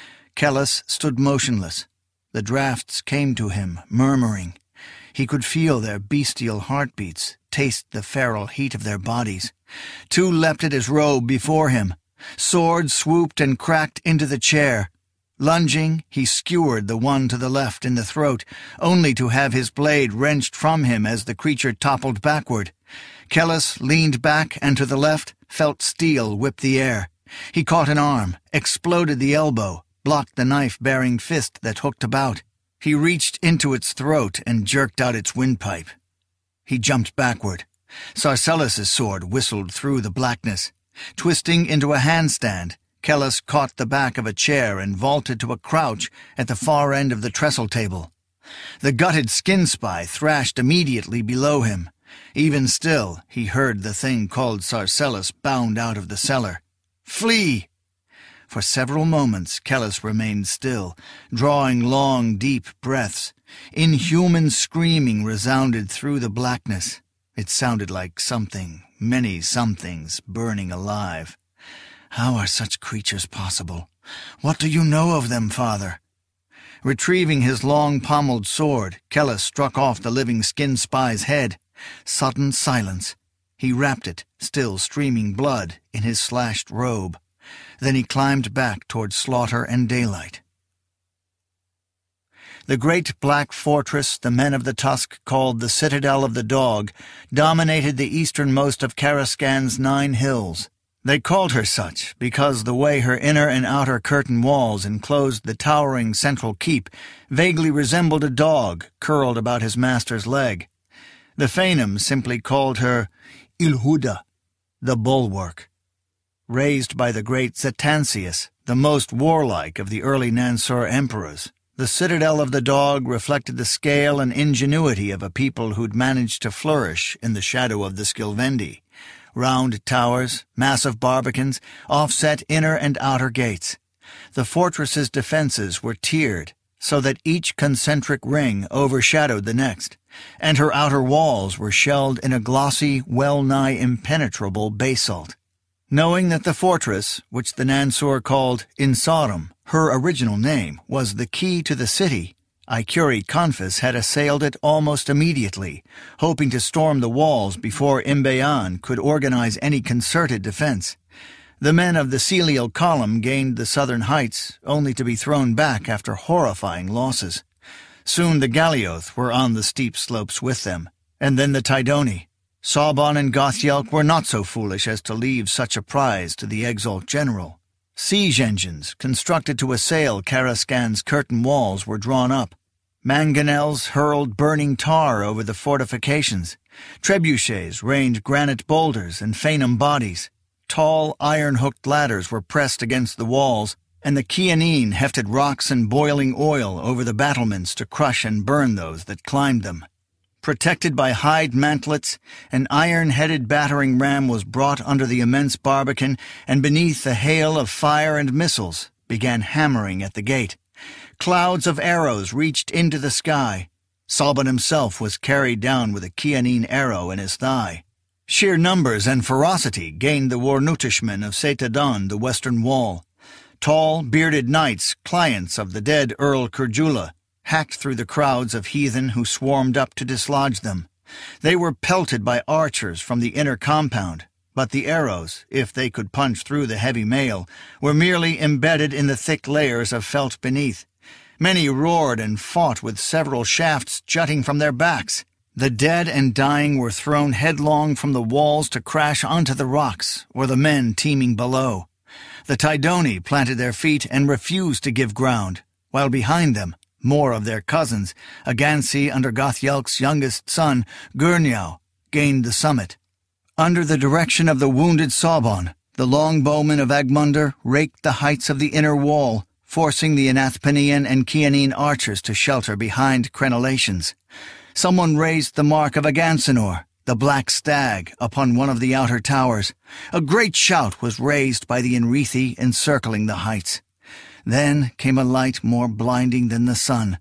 [SPEAKER 1] Kellus stood motionless. The drafts came to him, murmuring. He could feel their bestial heartbeats, taste the feral heat of their bodies. Two leapt at his robe before him. Swords swooped and cracked into the chair. Lunging, he skewered the one to the left in the throat, only to have his blade wrenched from him as the creature toppled backward. Kellus leaned back and to the left, felt steel whip the air. He caught an arm, exploded the elbow, blocked the knife-bearing fist that hooked about. He reached into its throat and jerked out its windpipe. He jumped backward. Sarcellus's sword whistled through the blackness. Twisting into a handstand, Kellus caught the back of a chair and vaulted to a crouch at the far end of the trestle table. The gutted skin spy thrashed immediately below him. Even still, he heard the thing called Sarcellus bound out of the cellar. "Flee!" For several moments Kellus remained still, drawing long, deep breaths. Inhuman screaming resounded through the blackness. It sounded like something, many somethings, burning alive. How are such creatures possible? What do you know of them, Father? Retrieving his long-pommeled sword, Kellus struck off the living skin spy's head. Sudden silence. He wrapped it, still streaming blood, in his slashed robe. Then he climbed back toward slaughter and daylight. The great black fortress the men of the Tusk called the Citadel of the Dog dominated the easternmost of Karaskan's nine hills. They called her such because the way her inner and outer curtain walls enclosed the towering central keep vaguely resembled a dog curled about his master's leg. The Fainum simply called her Ilhuda, the Bulwark. Raised by the great Zetansius, the most warlike of the early Nansur emperors, the Citadel of the Dog reflected the scale and ingenuity of a people who'd managed to flourish in the shadow of the Skilvendi. Round towers, massive barbicans, offset inner and outer gates. The fortress's defenses were tiered, so that each concentric ring overshadowed the next, and her outer walls were shelled in a glossy, well-nigh impenetrable basalt. Knowing that the fortress, which the Nansur called Insarum, her original name, was the key to the city, Ikuri Confus had assailed it almost immediately, hoping to storm the walls before Imbayan could organize any concerted defense. The men of the Celial Column gained the southern heights, only to be thrown back after horrifying losses. Soon the Galioth were on the steep slopes with them, and then the Tidoni. Sabon and Gothyelk were not so foolish as to leave such a prize to the Exalt General. Siege engines, constructed to assail Karaskan's curtain walls, were drawn up. Mangonels hurled burning tar over the fortifications. Trebuchets rained granite boulders and Fainum bodies. Tall, iron-hooked ladders were pressed against the walls, and the Kianin hefted rocks and boiling oil over the battlements to crush and burn those that climbed them. Protected by hide mantlets, an iron-headed battering ram was brought under the immense barbican, and beneath the hail of fire and missiles began hammering at the gate. Clouds of arrows reached into the sky. Salban himself was carried down with a Kianin arrow in his thigh. Sheer numbers and ferocity gained the Warnutishmen of Setadan the western wall. Tall, bearded knights, clients of the dead Earl Kurjula, hacked through the crowds of heathen who swarmed up to dislodge them. They were pelted by archers from the inner compound, but the arrows, if they could punch through the heavy mail, were merely embedded in the thick layers of felt beneath. Many roared and fought with several shafts jutting from their backs. The dead and dying were thrown headlong from the walls to crash onto the rocks, or the men teeming below. The Tidoni planted their feet and refused to give ground, while behind them, more of their cousins, Agansi under Gothyelk's youngest son, Gurniao, gained the summit. Under the direction of the wounded Sabon, the longbowmen of Agmundar raked the heights of the inner wall, forcing the Anathpanian and Kianin archers to shelter behind crenellations. Someone raised the mark of Agansanor, the black stag, upon one of the outer towers. A great shout was raised by the Enrithi encircling the heights. Then came a light more blinding than the sun.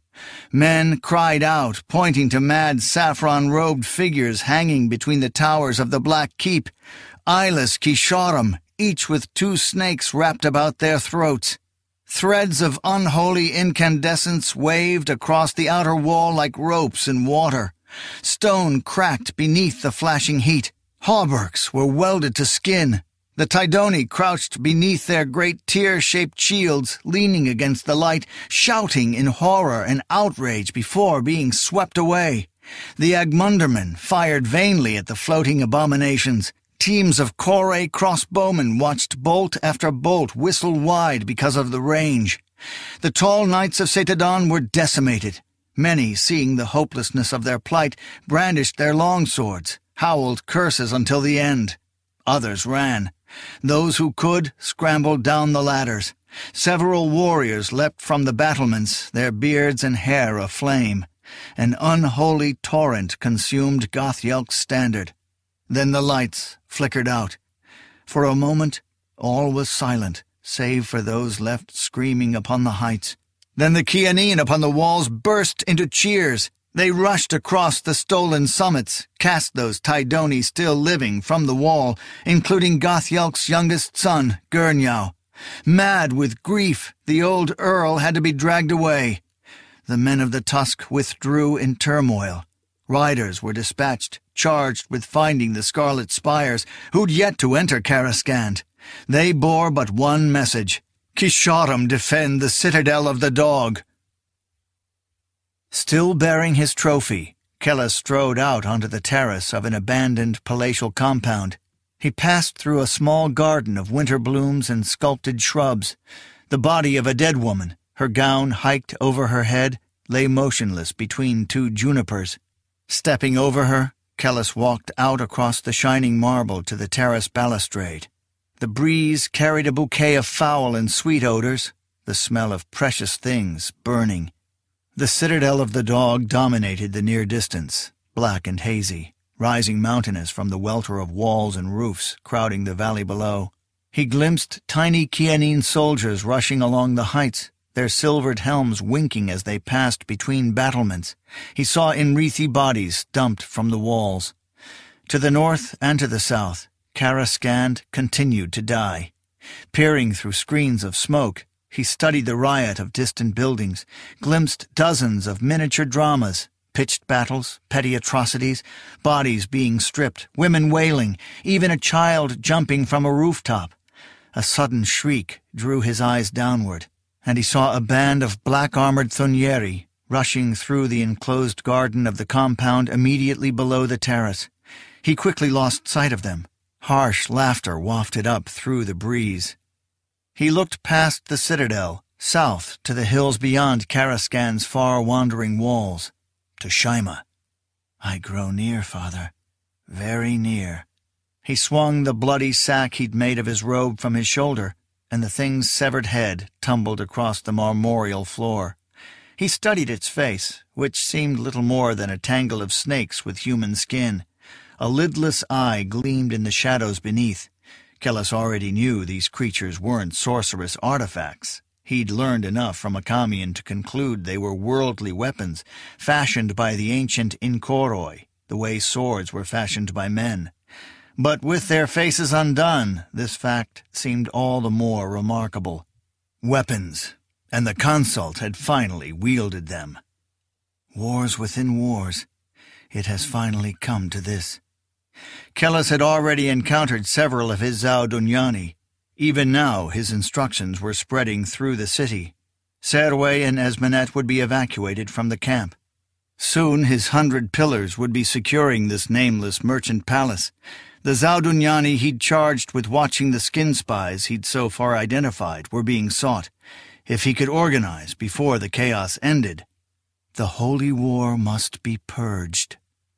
[SPEAKER 1] Men cried out, pointing to mad saffron-robed figures hanging between the towers of the Black Keep. Eyeless Kisharam, each with two snakes wrapped about their throats. Threads of unholy incandescence waved across the outer wall like ropes in water. Stone cracked beneath the flashing heat. Hauberks were welded to skin. The Tidoni crouched beneath their great tear-shaped shields, leaning against the light, shouting in horror and outrage before being swept away. The Agmundarmen fired vainly at the floating abominations. Teams of Koray crossbowmen watched bolt after bolt whistle wide because of the range. The tall knights of Setadan were decimated. Many, seeing the hopelessness of their plight, brandished their longswords, howled curses until the end. Others ran. Those who could scrambled down the ladders. Several warriors leapt from the battlements, their beards and hair aflame. An unholy torrent consumed Gothyelk's standard. Then the lights flickered out. For a moment, all was silent, save for those left screaming upon the heights. Then the Kianin upon the walls burst into cheers. They rushed across the stolen summits, cast those Tidoni still living from the wall, including Gothyelk's youngest son, Gurniao. Mad with grief, the old earl had to be dragged away. The men of the Tusk withdrew in turmoil. Riders were dispatched, charged with finding the Scarlet Spires, who'd yet to enter Karaskand. They bore but one message: Kisharam defend the citadel of the dog. Still bearing his trophy, Kella strode out onto the terrace of an abandoned palatial compound. He passed through a small garden of winter blooms and sculpted shrubs. The body of a dead woman, her gown hiked over her head, lay motionless between two junipers. Stepping over her, Kellis walked out across the shining marble to the terrace balustrade. The breeze carried a bouquet of foul and sweet odors, the smell of precious things burning. The citadel of the dog dominated the near distance, black and hazy, rising mountainous from the welter of walls and roofs crowding the valley below. He glimpsed tiny Kianin soldiers rushing along the heights, their silvered helms winking as they passed between battlements. He saw Enrithi bodies dumped from the walls. To the north and to the south, Karaskand continued to die. Peering through screens of smoke, he studied the riot of distant buildings, glimpsed dozens of miniature dramas, pitched battles, petty atrocities, bodies being stripped, women wailing, even a child jumping from a rooftop. A sudden shriek drew his eyes downward, and he saw a band of black-armored Thunieri rushing through the enclosed garden of the compound immediately below the terrace. He quickly lost sight of them. Harsh laughter wafted up through the breeze. He looked past the citadel, south to the hills beyond Karaskand's far-wandering walls, to Shaima. I grow near, father, very near. He swung the bloody sack he'd made of his robe from his shoulder, and the thing's severed head tumbled across the marmoreal floor. He studied its face, which seemed little more than a tangle of snakes with human skin. A lidless eye gleamed in the shadows beneath. Kellis already knew these creatures weren't sorcerous artifacts. He'd learned enough from Akamian to conclude they were worldly weapons, fashioned by the ancient Inkoroi, the way swords were fashioned by men. But with their faces undone, this fact seemed all the more remarkable. Weapons, and the consult had finally wielded them. Wars within wars. It has finally come to this. Kellis had already encountered several of his Zaudunyani. Even now his instructions were spreading through the city. Serwe and Esmenet would be evacuated from the camp. Soon his hundred pillars would be securing this nameless merchant palace. The Zaudunyani he'd charged with watching the skin spies he'd so far identified were being sought. If he could organize before the chaos ended, the holy war must be purged.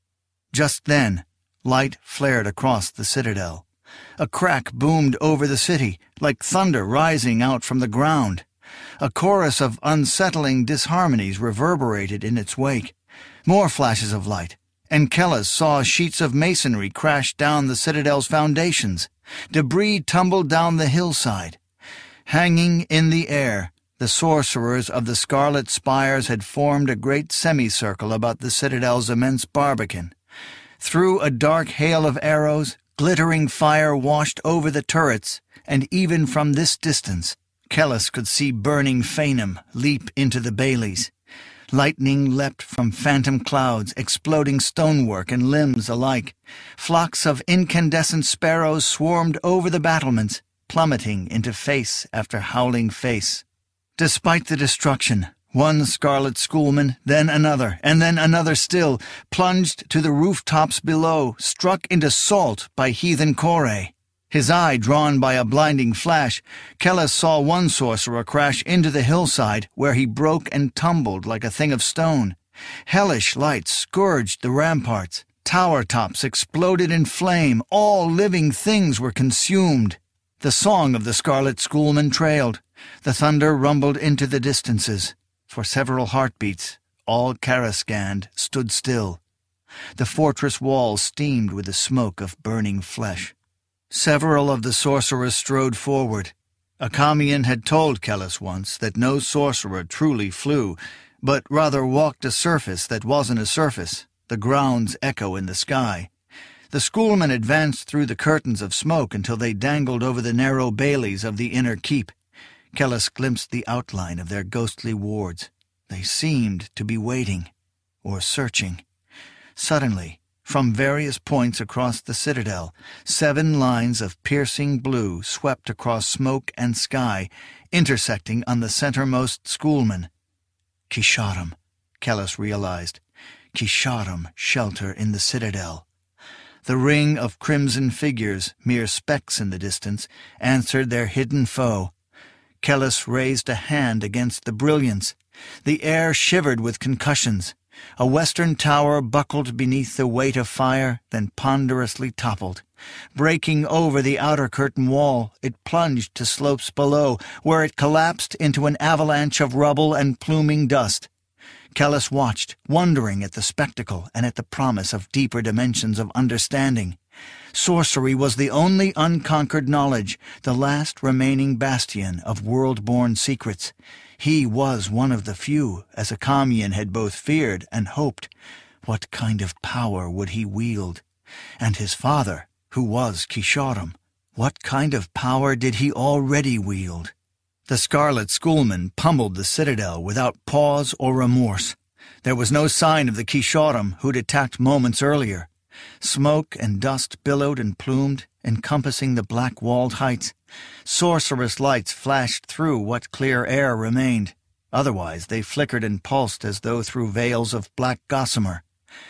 [SPEAKER 1] Just then, light flared across the citadel. A crack boomed over the city, like thunder rising out from the ground. A chorus of unsettling disharmonies reverberated in its wake. More flashes of light, and Kellis saw sheets of masonry crash down the citadel's foundations. Debris tumbled down the hillside. Hanging in the air, the sorcerers of the Scarlet Spires had formed a great semicircle about the citadel's immense barbican. Through a dark hail of arrows, glittering fire washed over the turrets, and even from this distance, Kellis could see burning Phanem leap into the baileys. Lightning leapt from phantom clouds, exploding stonework and limbs alike. Flocks of incandescent sparrows swarmed over the battlements, plummeting into face after howling face. Despite the destruction, one scarlet schoolman, then another, and then another still, plunged to the rooftops below, struck into salt by heathen Kore. His eye drawn by a blinding flash, Kellis saw one sorcerer crash into the hillside, where he broke and tumbled like a thing of stone. Hellish lights scourged the ramparts. Tower tops exploded in flame. All living things were consumed. The song of the scarlet schoolman trailed. The thunder rumbled into the distances. For several heartbeats, all Karasgand stood still. The fortress walls steamed with the smoke of burning flesh. Several of the sorcerers strode forward. Akamian had told Kellis once that no sorcerer truly flew, but rather walked a surface that wasn't a surface, the ground's echo in the sky. The schoolmen advanced through the curtains of smoke until they dangled over the narrow baileys of the inner keep. Kellis glimpsed the outline of their ghostly wards. They seemed to be waiting, or searching. Suddenly, from various points across the citadel, seven lines of piercing blue swept across smoke and sky, intersecting on the centermost schoolman. Kisharam, Kellis realized. Kisharam shelter in the citadel. The ring of crimson figures, mere specks in the distance, answered their hidden foe. Kellis raised a hand against the brilliance. The air shivered with concussions. A western tower buckled beneath the weight of fire, then ponderously toppled. Breaking over the outer curtain wall, it plunged to slopes below, where it collapsed into an avalanche of rubble and pluming dust. Kellis watched, wondering at the spectacle and at the promise of deeper dimensions of understanding. Sorcery was the only unconquered knowledge, the last remaining bastion of world-born secrets. He was one of the few, as Akamian had both feared and hoped. What kind of power would he wield? And his father, who was Kisharam, what kind of power did he already wield? The Scarlet Schoolman pummeled the citadel without pause or remorse. There was no sign of the Kisharam who'd attacked moments earlier. Smoke and dust billowed and plumed, encompassing the black-walled heights. Sorcerous lights flashed through what clear air remained. Otherwise they flickered and pulsed as though through veils of black gossamer.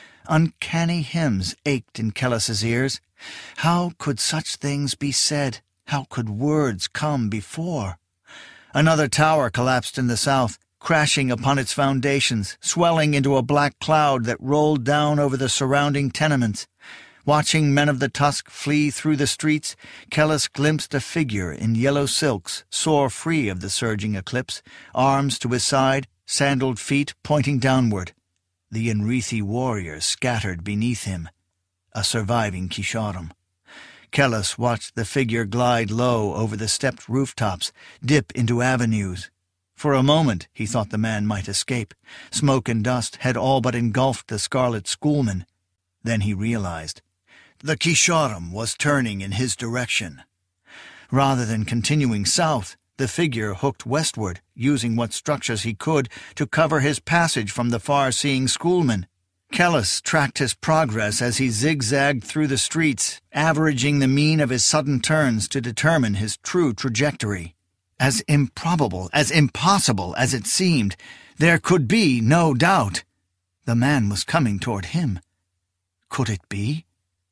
[SPEAKER 1] Uncanny hymns ached in Kellis's ears. How could such things be said? How could words come before? Another tower collapsed in the south, crashing upon its foundations, swelling into a black cloud that rolled down over the surrounding tenements. Watching men of the Tusk flee through the streets, Kellis glimpsed a figure in yellow silks, soar free of the surging eclipse, arms to his side, sandaled feet pointing downward. The Enrithi warriors scattered beneath him. A surviving Kisharam. Kellis watched the figure glide low over the stepped rooftops, dip into avenues. For a moment he thought the man might escape. Smoke and dust had all but engulfed the scarlet schoolman. Then he realized. The Kisharam was turning in his direction. Rather than continuing south, the figure hooked westward, using what structures he could to cover his passage from the far-seeing schoolman. Kellis tracked his progress as he zigzagged through the streets, averaging the mean of his sudden turns to determine his true trajectory. As improbable, as impossible as it seemed, there could be no doubt. The man was coming toward him. Could it be?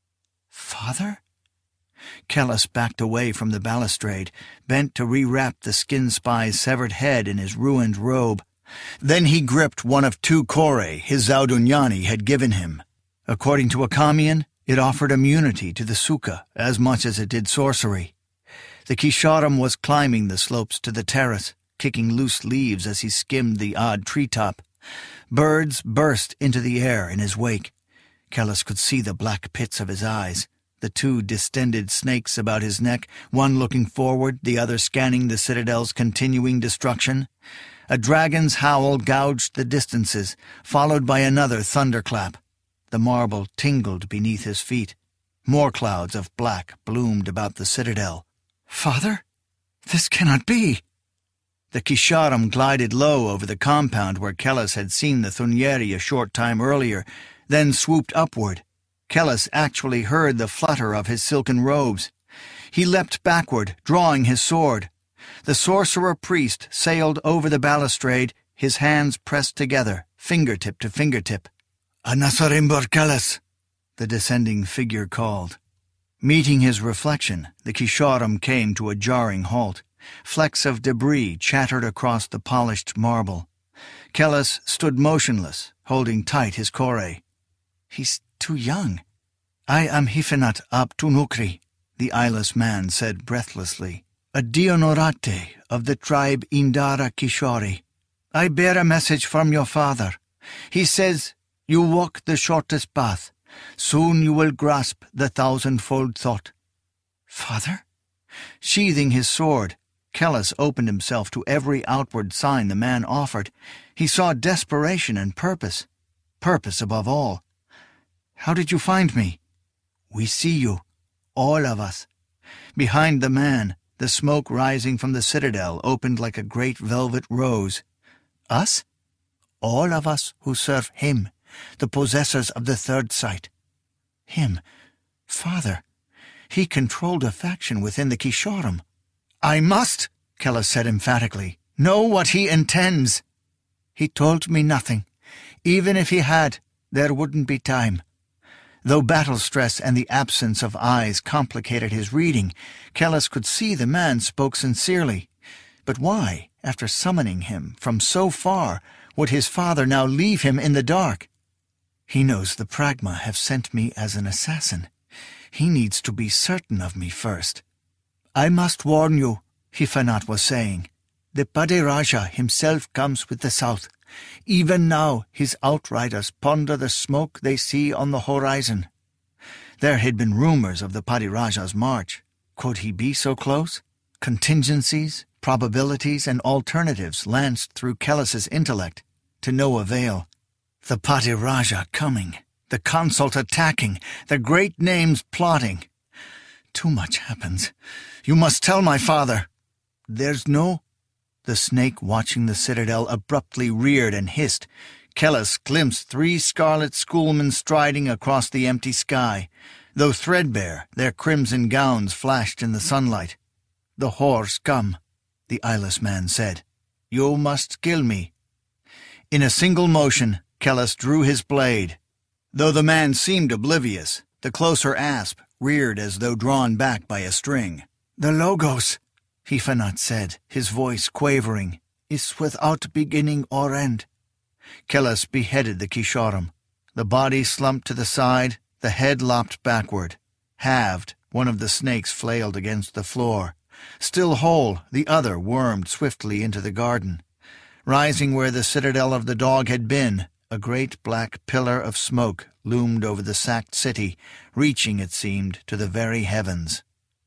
[SPEAKER 1] Father? Kellis backed away from the balustrade, bent to rewrap the skin spy's severed head in his ruined robe. Then he gripped one of two kore his Zaudunyani had given him. According to Akamian, it offered immunity to the Suka as much as it did sorcery. The Kisharam was climbing the slopes to the terrace, kicking loose leaves as he skimmed the odd treetop. Birds burst into the air in his wake. Kellis could see the black pits of his eyes, the two distended snakes about his neck, one looking forward, the other scanning the citadel's continuing destruction. A dragon's howl gouged the distances, followed by another thunderclap. The marble tingled beneath his feet. More clouds of black bloomed about the citadel. Father? This cannot be! The Kisharam glided low over the compound where Kellis had seen the Thunyeri a short time earlier, then swooped upward. Kellis actually heard the flutter of his silken robes. He leapt backward, drawing his sword. The sorcerer-priest sailed over the balustrade, his hands pressed together, fingertip to fingertip. "Anasarimbor Kellis," the descending figure called. Meeting his reflection, the Kisharam came to a jarring halt. Flecks of debris chattered across the polished marble. Kellis stood motionless, holding tight his kore. "He's too young." "I am Hifanat ab Tunukri," the eyeless man said breathlessly. "A Dionorate of the tribe Indara Kishori. I bear a message from your father. He says, you walk the shortest path. Soon you will grasp the thousandfold thought." "Father?" Sheathing his sword, Kellis opened himself to every outward sign the man offered. He saw desperation and purpose. Purpose above all. "How did you find me?" "We see you. All of us." Behind the man, the smoke rising from the citadel opened like a great velvet rose. "Us?" "All of us who serve him, the possessors of the third sight." "Him? Father? He controlled a faction within the Kisharam." "I must," Kellis said emphatically, "know what he intends." "He told me nothing. Even if he had, there wouldn't be time." Though battle stress and the absence of eyes complicated his reading, Kellis could see the man spoke sincerely. But why, after summoning him from so far, would his father now leave him in the dark? "He knows the Pragma have sent me as an assassin. He needs to be certain of me first." "I must warn you," Hifanat was saying. "The Padiraja himself comes with the south. Even now his outriders ponder the smoke they see on the horizon." There had been rumors of the Padiraja's march. Could he be so close? Contingencies, probabilities, and alternatives lanced through Kellis's intellect, to no avail. The Padiraja coming, the consult attacking, the great names plotting. Too much happens. "You must tell my father." "There's no—" The snake watching the citadel abruptly reared and hissed. Kellis glimpsed three scarlet schoolmen striding across the empty sky. Though threadbare, their crimson gowns flashed in the sunlight. "The whores come," the eyeless man said. "You must kill me." In a single motion, Kellis drew his blade. Though the man seemed oblivious, the closer asp reared as though drawn back by a string. "The Logos," Hifanat said, his voice quavering, "is without beginning or end." Kellis beheaded the Kisharam. The body slumped to the side, The head lopped backward. Halved, one of the snakes flailed against the floor. Still whole, the other wormed swiftly into the garden. Rising where the citadel of the dog had been, a great black pillar of smoke loomed over the sacked city, reaching, it seemed, to the very heavens.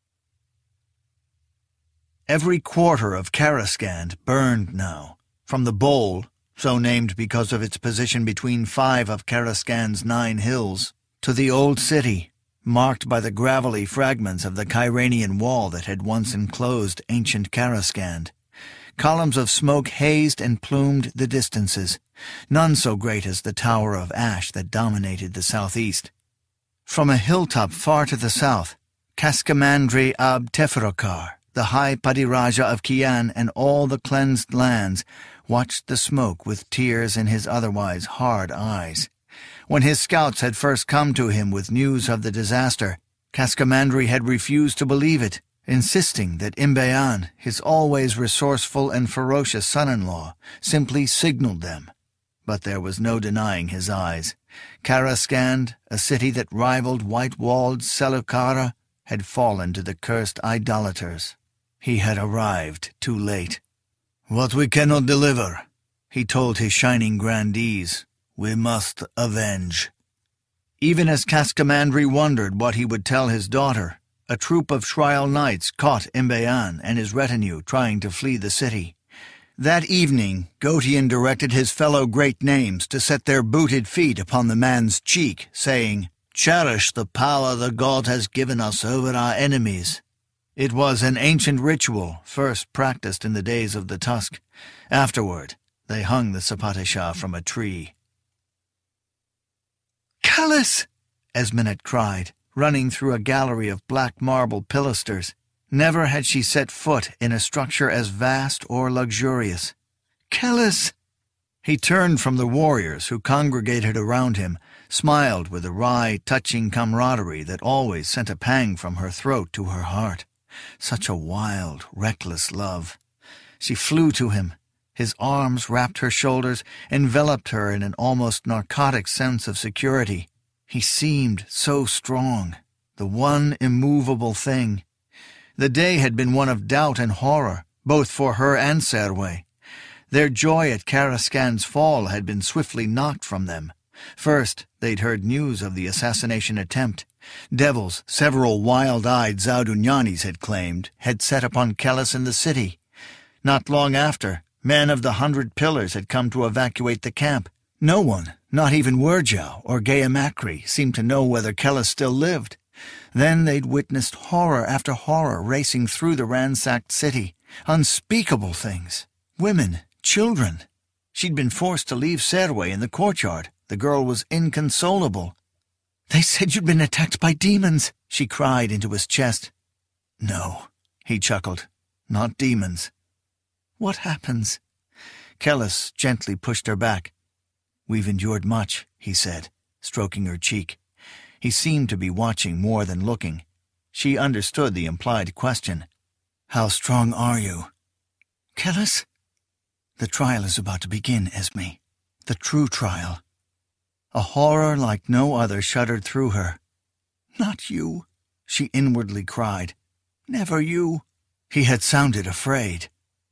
[SPEAKER 1] Every quarter of Karaskand burned now, from the bowl, so named because of its position between five of Karaskand's nine hills, to the old city, marked by the gravelly fragments of the Kyranian wall that had once enclosed ancient Karaskand. Columns of smoke hazed and plumed the distances, none so great as the tower of ash that dominated the southeast. From a hilltop far to the south, Kaskamandri ab Teferokar, the high Padiraja of Kian and all the cleansed lands, watched the smoke with tears in his otherwise hard eyes. When his scouts had first come to him with news of the disaster, Kaskamandri had refused to believe it, insisting that Imbayan, his always resourceful and ferocious son-in-law, simply signaled them. But there was no denying his eyes. Karaskand, a city that rivaled white-walled Selukara, had fallen to the cursed idolaters. He had arrived too late. "What we cannot deliver," he told his shining grandees, "we must avenge." Even as Kaskamandri wondered what he would tell his daughter, a troop of Shrial knights caught Imbayan and his retinue trying to flee the city. That evening, Gotian directed his fellow great names to set their booted feet upon the man's cheek, saying, "Cherish the power the god has given us over our enemies." It was an ancient ritual, first practiced in the days of the Tusk. Afterward, they hung the Sapatisha from a tree. "Callus!" Esmenet cried, running through a gallery of black marble pilasters. Never had she set foot in a structure as vast or luxurious. "Callus!" He turned from the warriors who congregated around him, smiled with a wry, touching camaraderie that always sent a pang from her throat to her heart. Such a wild, reckless love. She flew to him. His arms wrapped her shoulders, enveloped her in an almost narcotic sense of security. He seemed so strong, the one immovable thing. The day had been one of doubt and horror, both for her and Serwe. Their joy at Karaskand's fall had been swiftly knocked from them. First, they'd heard news of the assassination attempt. Devils, several wild-eyed Zaudunyanis had claimed, had set upon Kellis in the city. Not long after, men of the Hundred Pillars had come to evacuate the camp. No one, not even Wurjow or Gayamakri, seemed to know whether Kellis still lived. Then they'd witnessed horror after horror racing through the ransacked city. Unspeakable things. Women, children. She'd been forced to leave Serwe in the courtyard. The girl was inconsolable. "They said you'd been attacked by demons," she cried into his chest. "No," he chuckled. "Not demons." "What happens?" Kellis gently pushed her back. "We've endured much," he said, stroking her cheek. He seemed to be watching more than looking. She understood the implied question. "How strong are you?" "Kellis?" "The trial is about to begin, Esme. The true trial." A horror like no other shuddered through her. "Not you," she inwardly cried. "Never you." He had sounded afraid.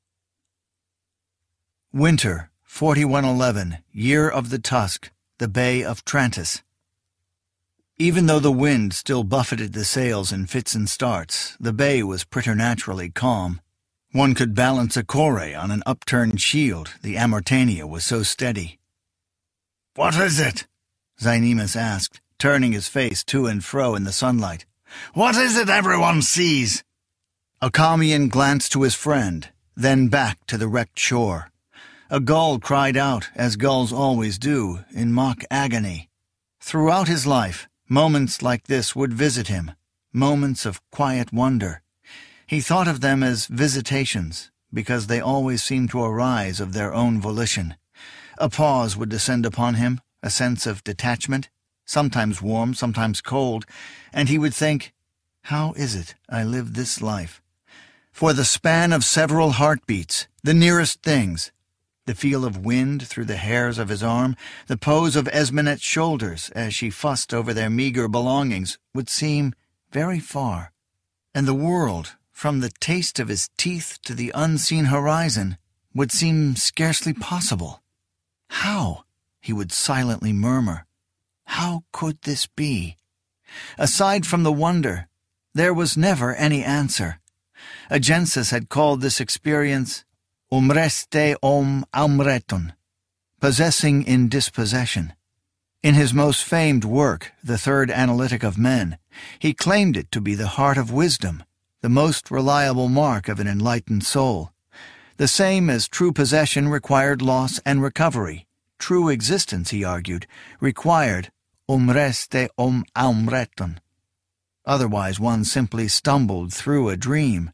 [SPEAKER 1] Winter, forty-one eleven, year of the Tusk, the Bay of Trantis. Even though the wind still buffeted the sails in fits and starts, the bay was preternaturally calm. One could balance a corée on an upturned shield, the Amortania was so steady. "What is it?" Zynemus asked, turning his face to and fro in the sunlight. "What is it everyone sees?" Akamian glanced to his friend, then back to the wrecked shore. A gull cried out, as gulls always do, in mock agony. Throughout his life, moments like this would visit him, moments of quiet wonder. He thought of them as visitations, because they always seemed to arise of their own volition. A pause would descend upon him, a sense of detachment, sometimes warm, sometimes cold, and he would think, "How is it I live this life?" For the span of several heartbeats, the nearest things, The feel of wind through the hairs of his arm, the pose of Esmenet's shoulders as she fussed over their meager belongings, would seem very far. And the world, from the taste of his teeth to the unseen horizon, would seem scarcely possible. How? He would silently murmur. How could this be? Aside from the wonder, there was never any answer. Agensis had called this experience umreste om amreton, possessing in dispossession. In his most famed work, The Third Analytic of Men, he claimed it to be the heart of wisdom, the most reliable mark of an enlightened soul. The same as true possession required loss and recovery. True existence, he argued, required umreste om amreton. Otherwise one simply stumbled through a dream.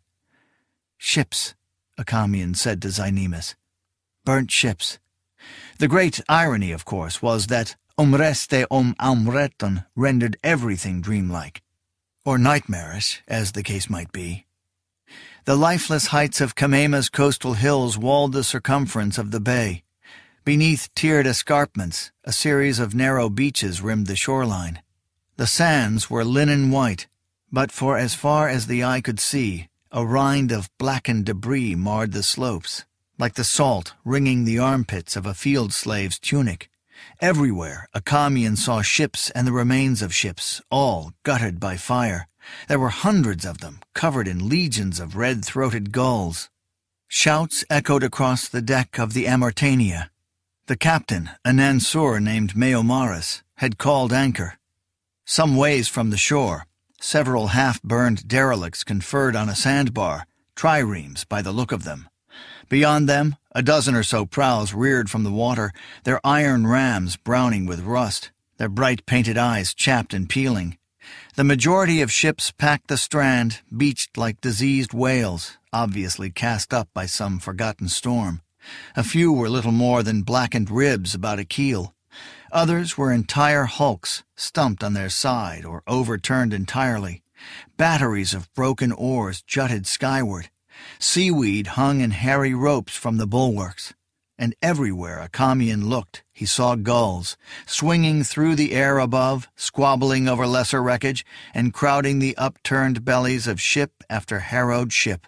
[SPEAKER 1] Ships, Acamian said to Zynemus. Burnt ships. The great irony, of course, was that umreste om amreton rendered everything dreamlike, or nightmarish, as the case might be. The lifeless heights of Kamema's coastal hills walled the circumference of the bay. Beneath tiered escarpments, a series of narrow beaches rimmed the shoreline. The sands were linen white, but for as far as the eye could see, a rind of blackened debris marred the slopes, like the salt wringing the armpits of a field slave's tunic. Everywhere, Acamian saw ships and the remains of ships, all gutted by fire. There were hundreds of them, covered in legions of red-throated gulls. Shouts echoed across the deck of the Amortania. The captain, a Nansur named Meomaris, had called anchor. Some ways from the shore, several half-burned derelicts conferred on a sandbar, triremes by the look of them. Beyond them, a dozen or so prows reared from the water, their iron rams browning with rust, their bright painted eyes chapped and peeling. The majority of ships packed the strand, beached like diseased whales, obviously cast up by some forgotten storm. A few were little more than blackened ribs about a keel. Others were entire hulks, stumped on their side or overturned entirely. Batteries of broken oars jutted skyward. Seaweed hung in hairy ropes from the bulwarks. And everywhere Acamian looked, he saw gulls, swinging through the air above, squabbling over lesser wreckage, and crowding the upturned bellies of ship after harrowed ship.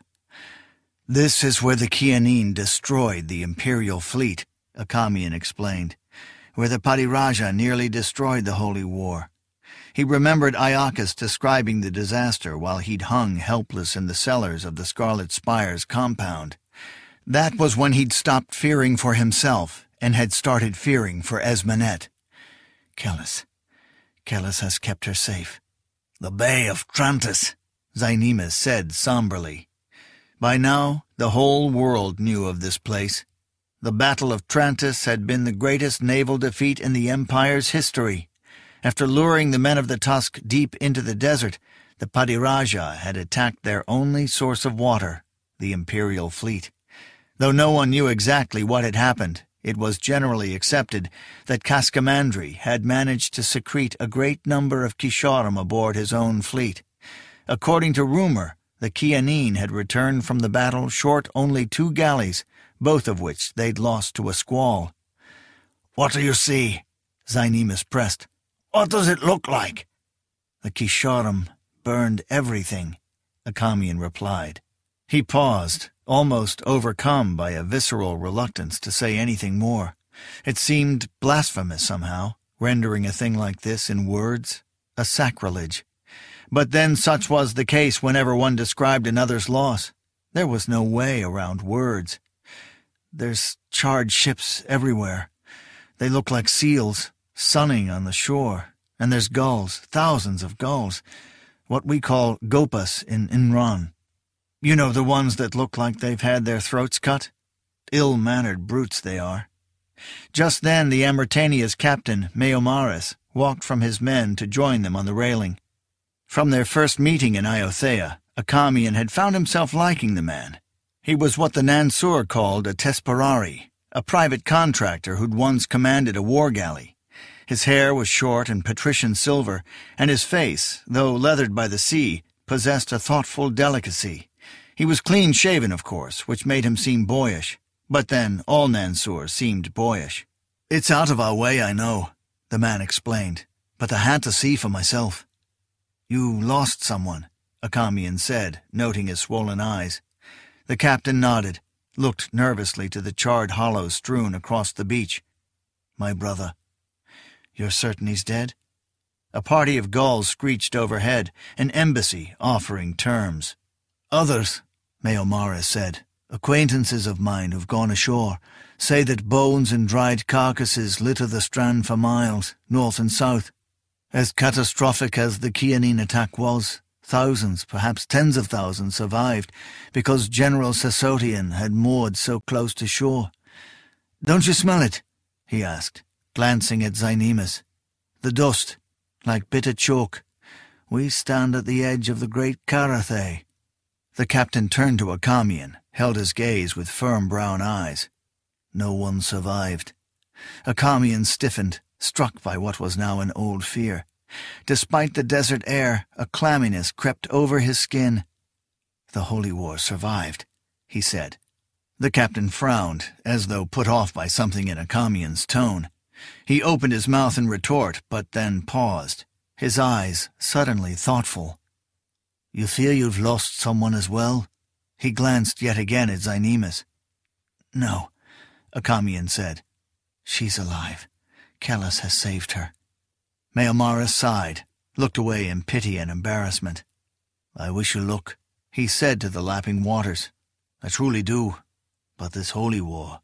[SPEAKER 1] "This is where the Kianin destroyed the imperial fleet," Acamian explained, "where the Padiraja nearly destroyed the Holy War." He remembered Iacchus describing the disaster while he'd hung helpless in the cellars of the Scarlet Spire's compound. That was when he'd stopped fearing for himself and had started fearing for Esmenet. Kellis. Kellis has kept her safe. "The Bay of Trantis," Zynemus said somberly. By now, the whole world knew of this place. The Battle of Trantis had been the greatest naval defeat in the Empire's history. After luring the men of the Tusk deep into the desert, the Padiraja had attacked their only source of water, the Imperial fleet. Though no one knew exactly what had happened, it was generally accepted that Cascamandri had managed to secrete a great number of Kisharim aboard his own fleet. According to rumor, the Kianin had returned from the battle short only two galleys, both of which they'd lost to a squall. "What do you see?" Zynemus pressed. "What does it look like?" "The Kisharim burned everything," Acamian replied. He paused, almost overcome by a visceral reluctance to say anything more. It seemed blasphemous somehow, rendering a thing like this in words, a sacrilege. But then such was the case whenever one described another's loss. There was no way around words. "There's charred ships everywhere. They look like seals, sunning on the shore. And there's gulls, thousands of gulls, what we call gopas in Inran. You know, the ones that look like they've had their throats cut? Ill-mannered brutes they are." Just then the Amortania's captain, Meomaris, walked from his men to join them on the railing. From their first meeting in Iothea, Acamian had found himself liking the man. He was what the Nansur called a tesperari, a private contractor who'd once commanded a war galley. His hair was short and patrician silver, and his face, though leathered by the sea, possessed a thoughtful delicacy. He was clean-shaven, of course, which made him seem boyish. But then all Nansur seemed boyish. "It's out of our way, I know," the man explained, "but I had to see for myself." "You lost someone," Akamian said, noting his swollen eyes. The captain nodded, looked nervously to the charred hollows strewn across the beach. "My brother." "You're certain he's dead?" A party of gulls screeched overhead, an embassy offering terms. "Others," Maomara said, "acquaintances of mine who've gone ashore, say that bones and dried carcasses litter the strand for miles, north and south. As catastrophic as the Kianin attack was, thousands, perhaps tens of thousands, survived because General Sasotian had moored so close to shore. Don't you smell it?" he asked, glancing at Zynemus. "The dust, like bitter chalk. We stand at the edge of the great Karathay." The captain turned to Akamian, held his gaze with firm brown eyes. "No one survived." Akamian stiffened, struck by what was now an old fear. Despite the desert air, a clamminess crept over his skin. "The Holy War survived," he said. The captain frowned, as though put off by something in Akamian's tone. He opened his mouth in retort, but then paused, his eyes suddenly thoughtful. "You fear you've lost someone as well?" He glanced yet again at Zynemus. "No," Akamian said. "She's alive. Kellis has saved her." Maomara sighed, looked away in pity and embarrassment. "I wish you luck," he said to the lapping waters. "I truly do. But this holy war—"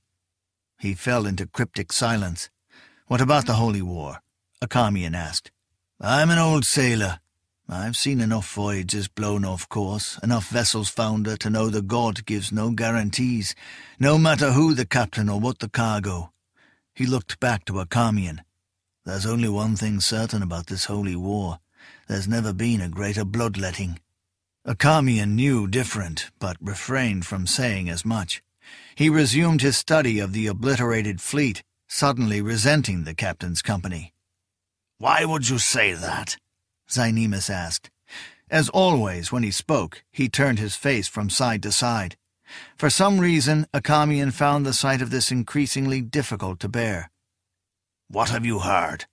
[SPEAKER 1] He fell into cryptic silence. "What about the holy war?" Akamian asked. "I'm an old sailor. I've seen enough voyages blown off course, enough vessels founder to know the god gives no guarantees, no matter who the captain or what the cargo." He looked back to Akamian. "There's only one thing certain about this holy war. There's never been a greater bloodletting." Akamian knew different, but refrained from saying as much. He resumed his study of the obliterated fleet, suddenly resenting the captain's company.
[SPEAKER 2] "Why would you say that?"
[SPEAKER 1] Zynemus asked. As always, when he spoke, he turned his face from side to side. For some reason, Akamian found the sight of this increasingly difficult to bear.
[SPEAKER 2] "What have you heard?"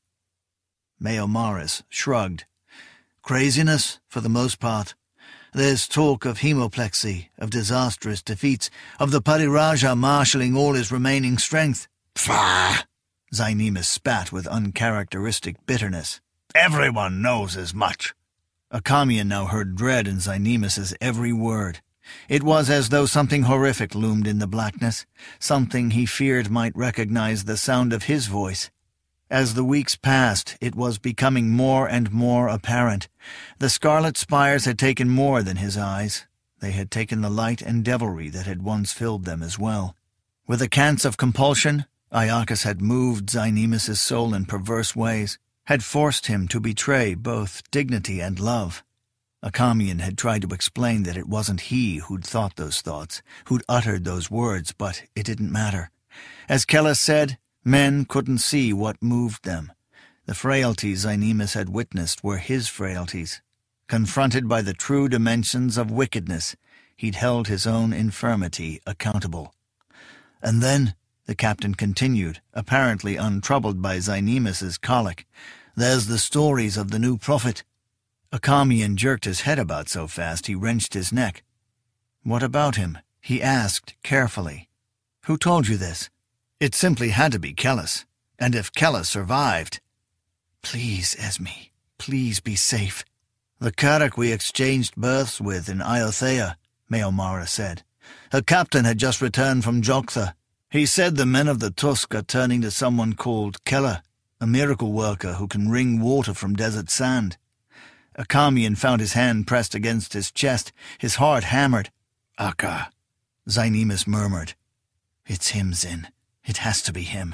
[SPEAKER 1] Maomaris shrugged. "Craziness, for the most part. There's talk of hemoplexy, of disastrous defeats, of the Pariraja marshalling all his remaining strength."
[SPEAKER 2] "Pah!"
[SPEAKER 1] Zynemus spat with uncharacteristic bitterness.
[SPEAKER 2] "Everyone knows as much."
[SPEAKER 1] Akamian now heard dread in Zynemus's every word. It was as though something horrific loomed in the blackness, something he feared might recognize the sound of his voice. As the weeks passed, it was becoming more and more apparent. The scarlet spires had taken more than his eyes. They had taken the light and devilry that had once filled them as well. With a cant of compulsion, Iacchus had moved Zynemus's soul in perverse ways, had forced him to betray both dignity and love. Akamian had tried to explain that it wasn't he who'd thought those thoughts, who'd uttered those words, but it didn't matter. As Kellis said, men couldn't see what moved them. The frailties Zynemus had witnessed were his frailties. Confronted by the true dimensions of wickedness, he'd held his own infirmity accountable. "And then," the captain continued, apparently untroubled by Zynemus's colic, "there's the stories of the new prophet." Akamian jerked his head about so fast he wrenched his neck. "What about him?" he asked carefully. "Who told you this?" It simply had to be Kellis, and if Kellis survived— "Please, Esme, please be safe." "The Carrack we exchanged berths with in Iothea," Maomara said. "Her captain had just returned from Jogtha. He said the men of the Tusk are turning to someone called Keller, a miracle worker who can wring water from desert sand." Akamian found his hand pressed against his chest, his heart hammered. "Akka," Zynemus murmured. "It's him, Zin. It has to be him."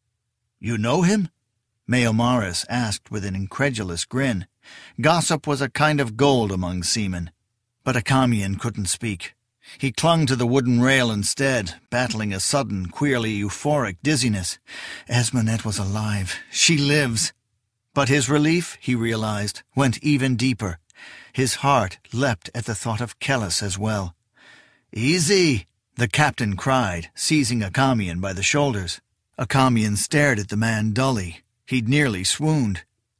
[SPEAKER 1] "You know him?" Maomaris asked with an incredulous grin. Gossip was a kind of gold among seamen. But Akamian couldn't speak. He clung to the wooden rail instead, battling a sudden, queerly euphoric dizziness. Esmonette was alive. She lives. But his relief, he realized, went even deeper. His heart leapt at the thought of Kellis as well. "Easy," The captain cried, seizing Achamian by the shoulders. Achamian stared at the man dully. He'd nearly swooned.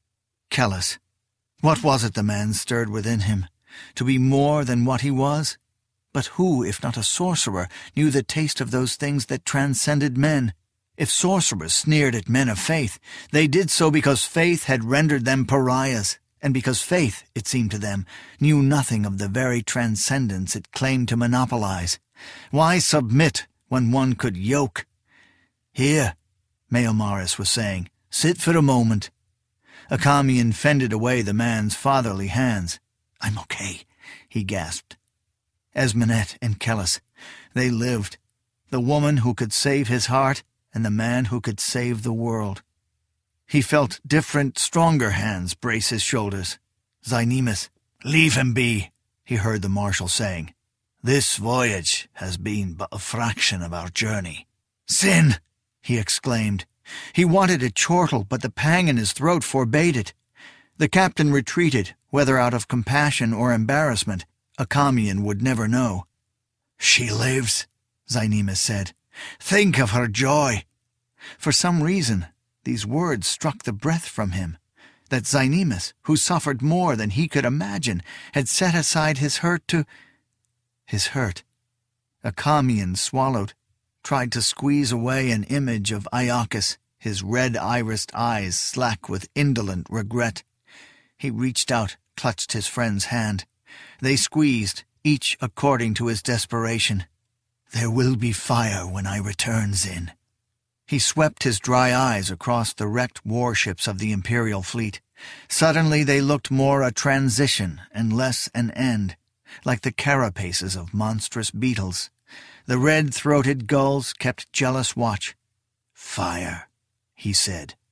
[SPEAKER 1] Kellis. What was it the man stirred within him? To be more than what he was? But who, if not a sorcerer, knew the taste of those things that transcended men? If sorcerers sneered at men of faith, they did so because faith had rendered them pariahs, and because faith, it seemed to them, knew nothing of the very transcendence it claimed to monopolize. Why submit when one could yoke? Here, Maomaris was saying, sit for a moment. Achamian fended away the man's fatherly hands. I'm okay, he gasped. Esmenet and Kellis, they lived. The woman who could save his heart and the man who could save the world. He felt different, stronger hands brace his shoulders. Zynemis, leave him be, he heard the marshal saying. This voyage has been but a fraction of our journey. Sin, he exclaimed. He wanted to chortle, but the pang in his throat forbade it. The captain retreated, whether out of compassion or embarrassment. Achamian would never know. She lives, Zynemis said. Think of her joy. For some reason, these words struck the breath from him. That Zynemis, who suffered more than he could imagine, had set aside his hurt to... His hurt. Achamian swallowed, tried to squeeze away an image of Iacchus, his red-irised eyes slack with indolent regret. He reached out, clutched his friend's hand. They squeezed, each according to his desperation. There will be fire when I return, Zin. He swept his dry eyes across the wrecked warships of the Imperial fleet. Suddenly they looked more a transition and less an end, like the carapaces of monstrous beetles. The red-throated gulls kept jealous watch. Fire, he said.